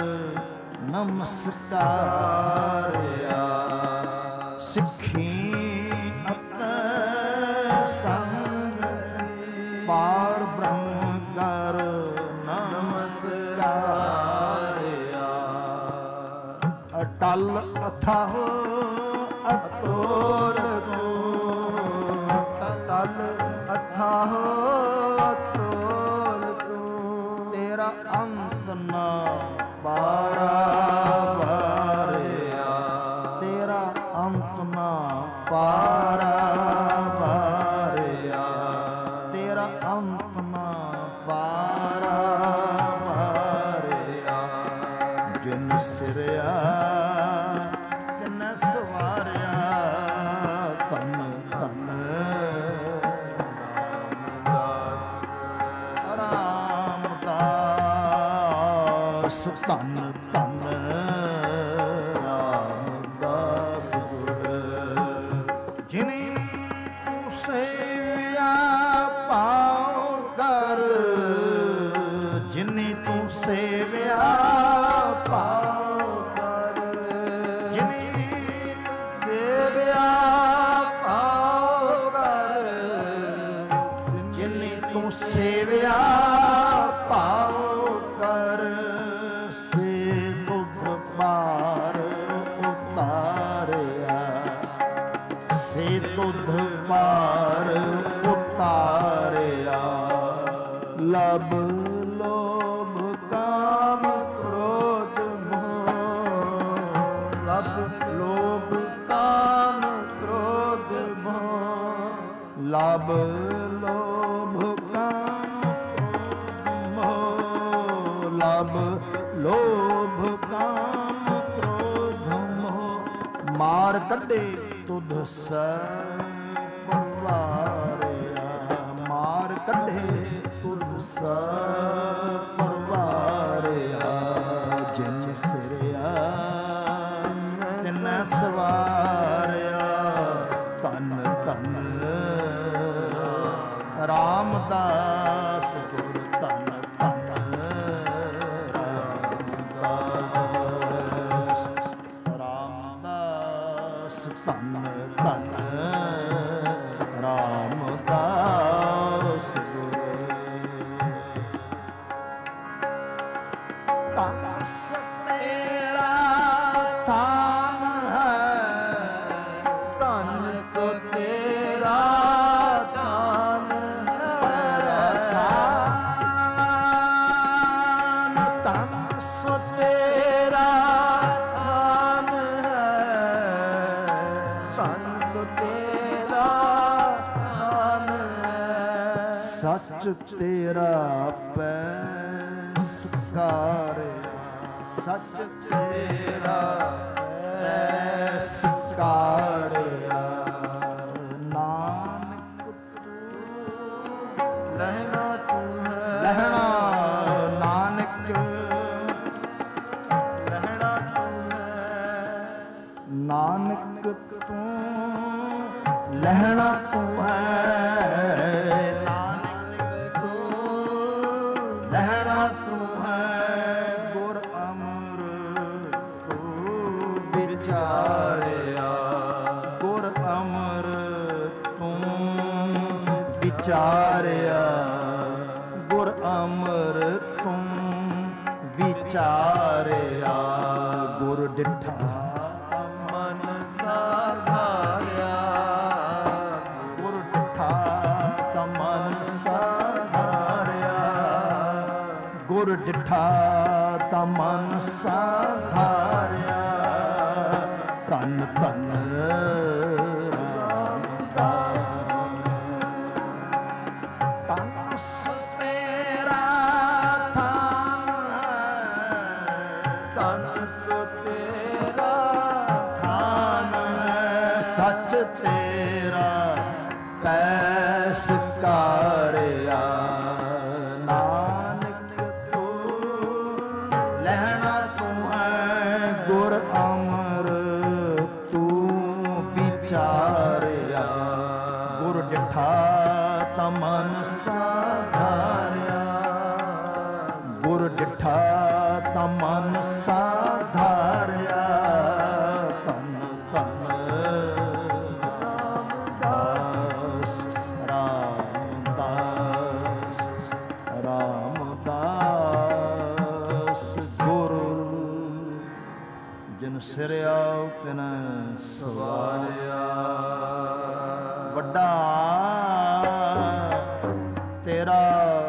ਨਮਸਕਾਰਿਆ। ਸਿੱਖੀ ਅਤੈ ਸੰਗਤੀ, ਪਾਰ ਬ੍ਰਹਮ ਕਰ ਨਮਸਕਾਰਿਆ। ਅਟਲ ਅਥਾਹ ਅਤੁਲ ਤੂੰ, ਅਟਲ ਅਥਾਹ ਅਤੁਲ ਤੂੰ, ਤੇਰਾ ਅੰਤ ਨਾ ਪਾਰਾਵਾਰਿਆ, ਤੇਰਾ ਅੰਤ ਨਾ ਪਾਰਾਵਾਰਿਆ, ਤੇਰਾ ਅੰਤ ਨਾ ਪਾਰਾਵਾਰਿਆ। ਜਿਨ ਸਿਰਿਆ ਤਿਨ ਸਵਾਰਿਆ, ਧੰਨ ਧੰਨ ਰਾਮਦਾਸ, ਧੰਨ ਧੰਨ ਰਾਮਦਾਸ ਗੁਰ। ਜਿਨੇ ਤੂੰ ਸੇਵਿਆ ਪਾਉ ਕਰ, ਜਿਨੇ ਤੂੰ ਸੇਵਿਆ ਪਾਉ ਕਰ, ਜਿਨੇ ਸੇਵਿਆ ਪਾਉ ਕਰ, ਜਿਨੇ ਤੂੰ ਸੇਵਿਆ ਪਾਉ ਕਰ, ਸੇ ਦੁੱਧ ਪਾਰ ਉਤਾਰਿਆ, ਸੇ ਦੁੱਧ ਪਾਰ ਉਤਾਰਿਆ। ਲਬ ਲੋਭ ਕਾਮ ਕ੍ਰੋਧ ਮੋਹ, ਲਬ ਲੋਭ ਕਾਮ ਕ੍ਰੋਧ ਮੋਹ, ਲਬ ਲੋਭ ਕਾਮ ਮੋਹ, ਲਬ ਲੋਭ ਕਾਮ ਕ੍ਰੋਧ ਮੋਹ, ਮਾਰ ਕੱਢੇ ਤੁਧ ਸੈ ਪਰਵਾਰਿਆ, ਮਾਰ ਕੱਢੇ ਤੁਧ ਸੈ ਪਰਵਾਰਿਆ। ਜਿਨ ਸਿਰਿਆ ਤਿਨ ਸਵਾਰਿਆ, ਧੰਨ ਧੰਨ ਰਾਮਦਾਸ ਗੁਰ। ਧੰਨ ਧੰਨ ਰਾਮਦਾਸ, ਰਾਮਦਾਸ, ਧੰਨ ਧੰਨ ਰਾਮਦਾਸ ਗੁਰ। ਧੰਨ ਤੇਰਾ ਥਾਨ ਹੈ, ਧੰਨ ਸੋ ਤੇਰਾ ਥਾਨ ਹੈ, ਧੰਨ ਸੋ ਤੇਰਾ ਥਾਨ ਹੈ, ਧੰਨ ਸੋ ਤੇਰਾ ਥਾਨ ਹੈ। ਸੱਚ ਤੇਰਾ ਪੈਸ ਸਕਾਰਿਆ, ਸੱਚ ਤੇਰਾ ਪੈਸ ਸਕਾਰਿਆ। ਨਾਨਕ ਤੂੰ ਲਹਿਣਾ ਤੂੰ ਹੈ, ਲਹਿਣਾ ਨਾਨਕ ਲਹਿਣਾ ਤੂੰ ਹੈ, ਨਾਨਕ ਤੂੰ ਲਹਿਣਾ ਤੂੰ ਹੈ, ਨਾਨਕ ਤੂੰ ਲਹਿਣਾ ਤੂੰ ਹੈ। ਗੁਰ ਅਮਰ ਤੂੰ ਵਿਚਾਰਿਆ, ਗੁਰ ਅਮਰ ਤੂੰ ਵਿਚਾਰਿਆ, ਗੁਰ ਅਮਰ ਤੂੰ ਵਿਚਾਰਿਆ। ਗੁਰ ਡਿਠਾ ਮਨ ਸਾਧਾਰਿਆ, ਗੁਰ ਡਿਠਾ ਮਨ ਸਾਧਾਰਿਆ, ਗੁਰ ਡਿਠਾ ਤਾ ਮਨ ਸਾਧਾਰਿਆ। ਧੰਨ ਧੰਨ ਰਾਮਦਾਸ, ਧੰਨ ਤੇਰਾ ਥਾਨ ਹੈ, ਸੱਚ ਤੇਰਾ ਪੈਸ ਕਾਰਿਆ। ਨਾਨਕ ਤੂੰ ਲੈਣਾ ਤੂੰ ਹੈ ਗੁਰ ਅਮਰ ਤੂੰ ਵਿਚਾਰਿਆ। ਗੁਰ ਡਿਠਾ ਤਾਂ ਮਨ ਸਾਧਾਰਿਆ। ਗੁਰ ਡਿਠਾ ਤਾਂ ਮਨ ਸਾਧਾਰਿਆ। ਧੰਨ ਧੰਨ ਰਾਮਦਾਸ ਰਾਮਦਾਸ ਰਾਮਦਾਸ ਗੁਰੂ ਜਿਨ ਸਿਰਿਆ ਤਿਨ ਸਵਾਰਿਆ। ਵੱਡਾ ਤੇਰਾ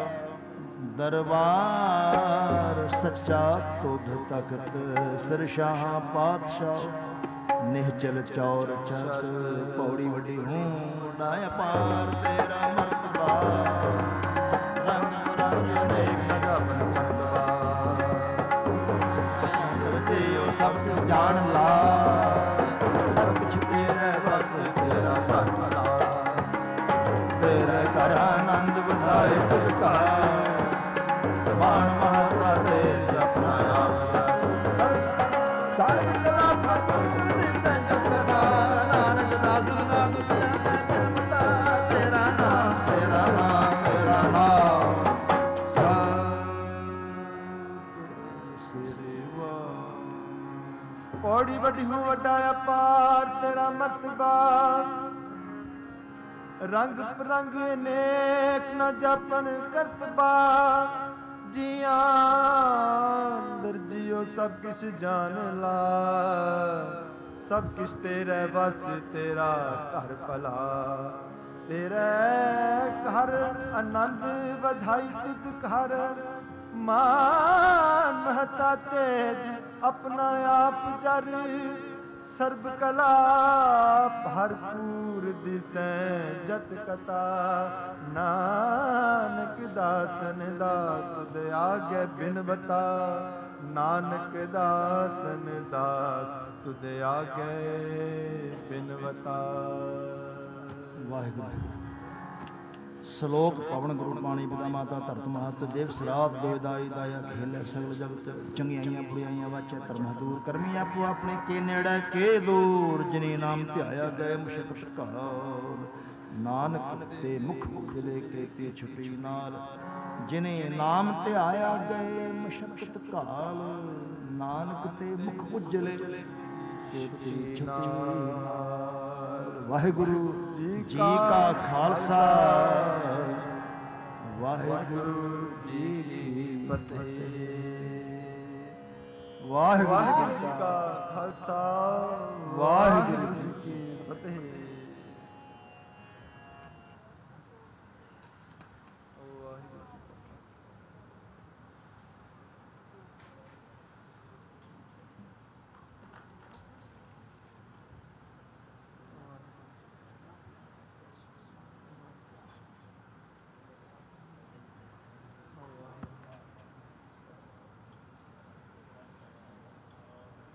ਦਰਬਾਰ ਸੱਚਾ ਤੁਧ ਤਖਤ ਸਿਰ ਸ਼ਾਹ ਪਾਤਸ਼ਾਹ ਨਿਹਚਲ ਚੌਰ ਛਤ ਪੌੜੀ ਵੱਡੀ ਹੂੰ ਨਾ ਅਪਾਰ ਤੇਰਾ ਮਰਤਬਾ। ਰੰਗ ਰੰਗ ਅਨੇਕ ਨਗਾਵਨ ਮਰਤਬਾ ਦੇਉ ਸਭ ਸੇ ਜਾਣ ਲਾ। ਸਭ ਕੁਛ ਤੇਰੇ ਬਸ ਤੇਰਾ ਭਗਤਾ ਤੇਰੇ ਘਰ ਆਨੰਦ ਵਧਾਏ ਤੁਧ ਕਾ। ਮਾਣ ਮਹਾਤਾ ਤੇ ਆਪਣਾ ਆਪ ਸਾਰੇ ਕਲਾ ਫਤਿਹ ਦੇ ਜਗਦਾ। ਨਾਨਕ ਦਾਸ ਰਦਾਸ ਜਨਮਤਾ ਤੇਰਾ ਨਾਮ ਤੇਰਾ ਨਾਮ ਤੇਰਾ ਨਾਮ ਸਤਿ ਸ੍ਰੀ ਵਾਹਿਗੁਰੂ। ਪੌੜੀ ਵੱਡੀ ਹੂੰ ਵੱਡਾ ਅਪਾਰ ਤੇਰਾ ਮਰਤਬਾ। ਰੰਗ ਰੰਗ ਅਨੇਕ ਨ ਜਾਪਨ ਕਰਤਬਾ। ਜੀਆਂ ਅੰਦਰ ਜਿਉ ਸਭ ਕਿਛ ਜਾਣ ਲਾ। ਸਭ ਕਿਛ ਤੇਰੇ ਵਸ ਤੇਰਾ ਘਰ ਭਲਾ। ਤੇਰੇ ਘਰ ਆਨੰਦ ਵਧਾਈ ਤੁਧ ਘਰ। ਮਾਨ ਮਹਤਾ ਤੇਜ ਆਪਣਾ ਆਪ ਜਰ। ਸਰਬ ਕਲਾ ਭਰਪੂਰ ਦਿਸੈ ਜਤ ਕਥਾ। ਨਾਨਕ ਦਾਸਨ ਦਾਸ ਤੁਧ ਆਗੇ ਬਿਨ ਬਤਾ। ਨਾਨਕ ਦਾਸਨ ਦਾਸ ਤੁਧ ਆਗੇ ਬਿਨ ਬਤਾ। ਵਾਹਿਗੁਰੂ। ਸ਼ਲੋਕ ਪਵਨ ਗੁਰੂ ਬਾਣੀ ਪਿਤਾ ਮਾਤਾ ਧਰਤ ਮਹਤ ਦੇਵ ਸਰਾਤ ਦੋਇਦਾਈ ਦਾਇਆ ਖੇਲੇ ਸਗਲ ਜਗਤ। ਚੰਗਿਆਈਆਂ ਬੁਰੀਆਈਆਂ ਵਾਚੇ ਧਰਮ ਦੂਰ ਕਰਮੀ ਆਪੋ ਆਪਣੇ ਕੇ ਨੇੜੇ ਕੇ ਦੂਰ। ਜਿਨੇ ਨਾਮ ਧਿਆਇਆ ਗਏ ਮੁਸ਼ਕਤ ਕਾਲ। ਨਾਨਕ ਤੇ ਮੁਖ ਉਜਲੇ ਕੇ ਤੇ ਛੁਪੀ ਨਾਲ। ਜਿਨੇ ਨਾਮ ਧਿਆਇਆ ਗਏ ਮੁਸ਼ਕਤ ਕਾਲ। ਨਾਨਕ ਤੇ ਮੁਖ ਉਜਲੇ ਕੇ ਤੇ ਛੁਪੀ ਨਾਲ। ਵਾਹਿਗੁਰੂ ਜੀ ਕਾ ਖਾਲਸਾ ਵਾਹਿਗੁਰੂ ਜੀ ਕੀ ਫਤਿਹ। ਵਾਹਿਗੁਰੂ ਜੀ ਕਾ ਖਾਲਸਾ ਵਾਹਿਗੁਰੂ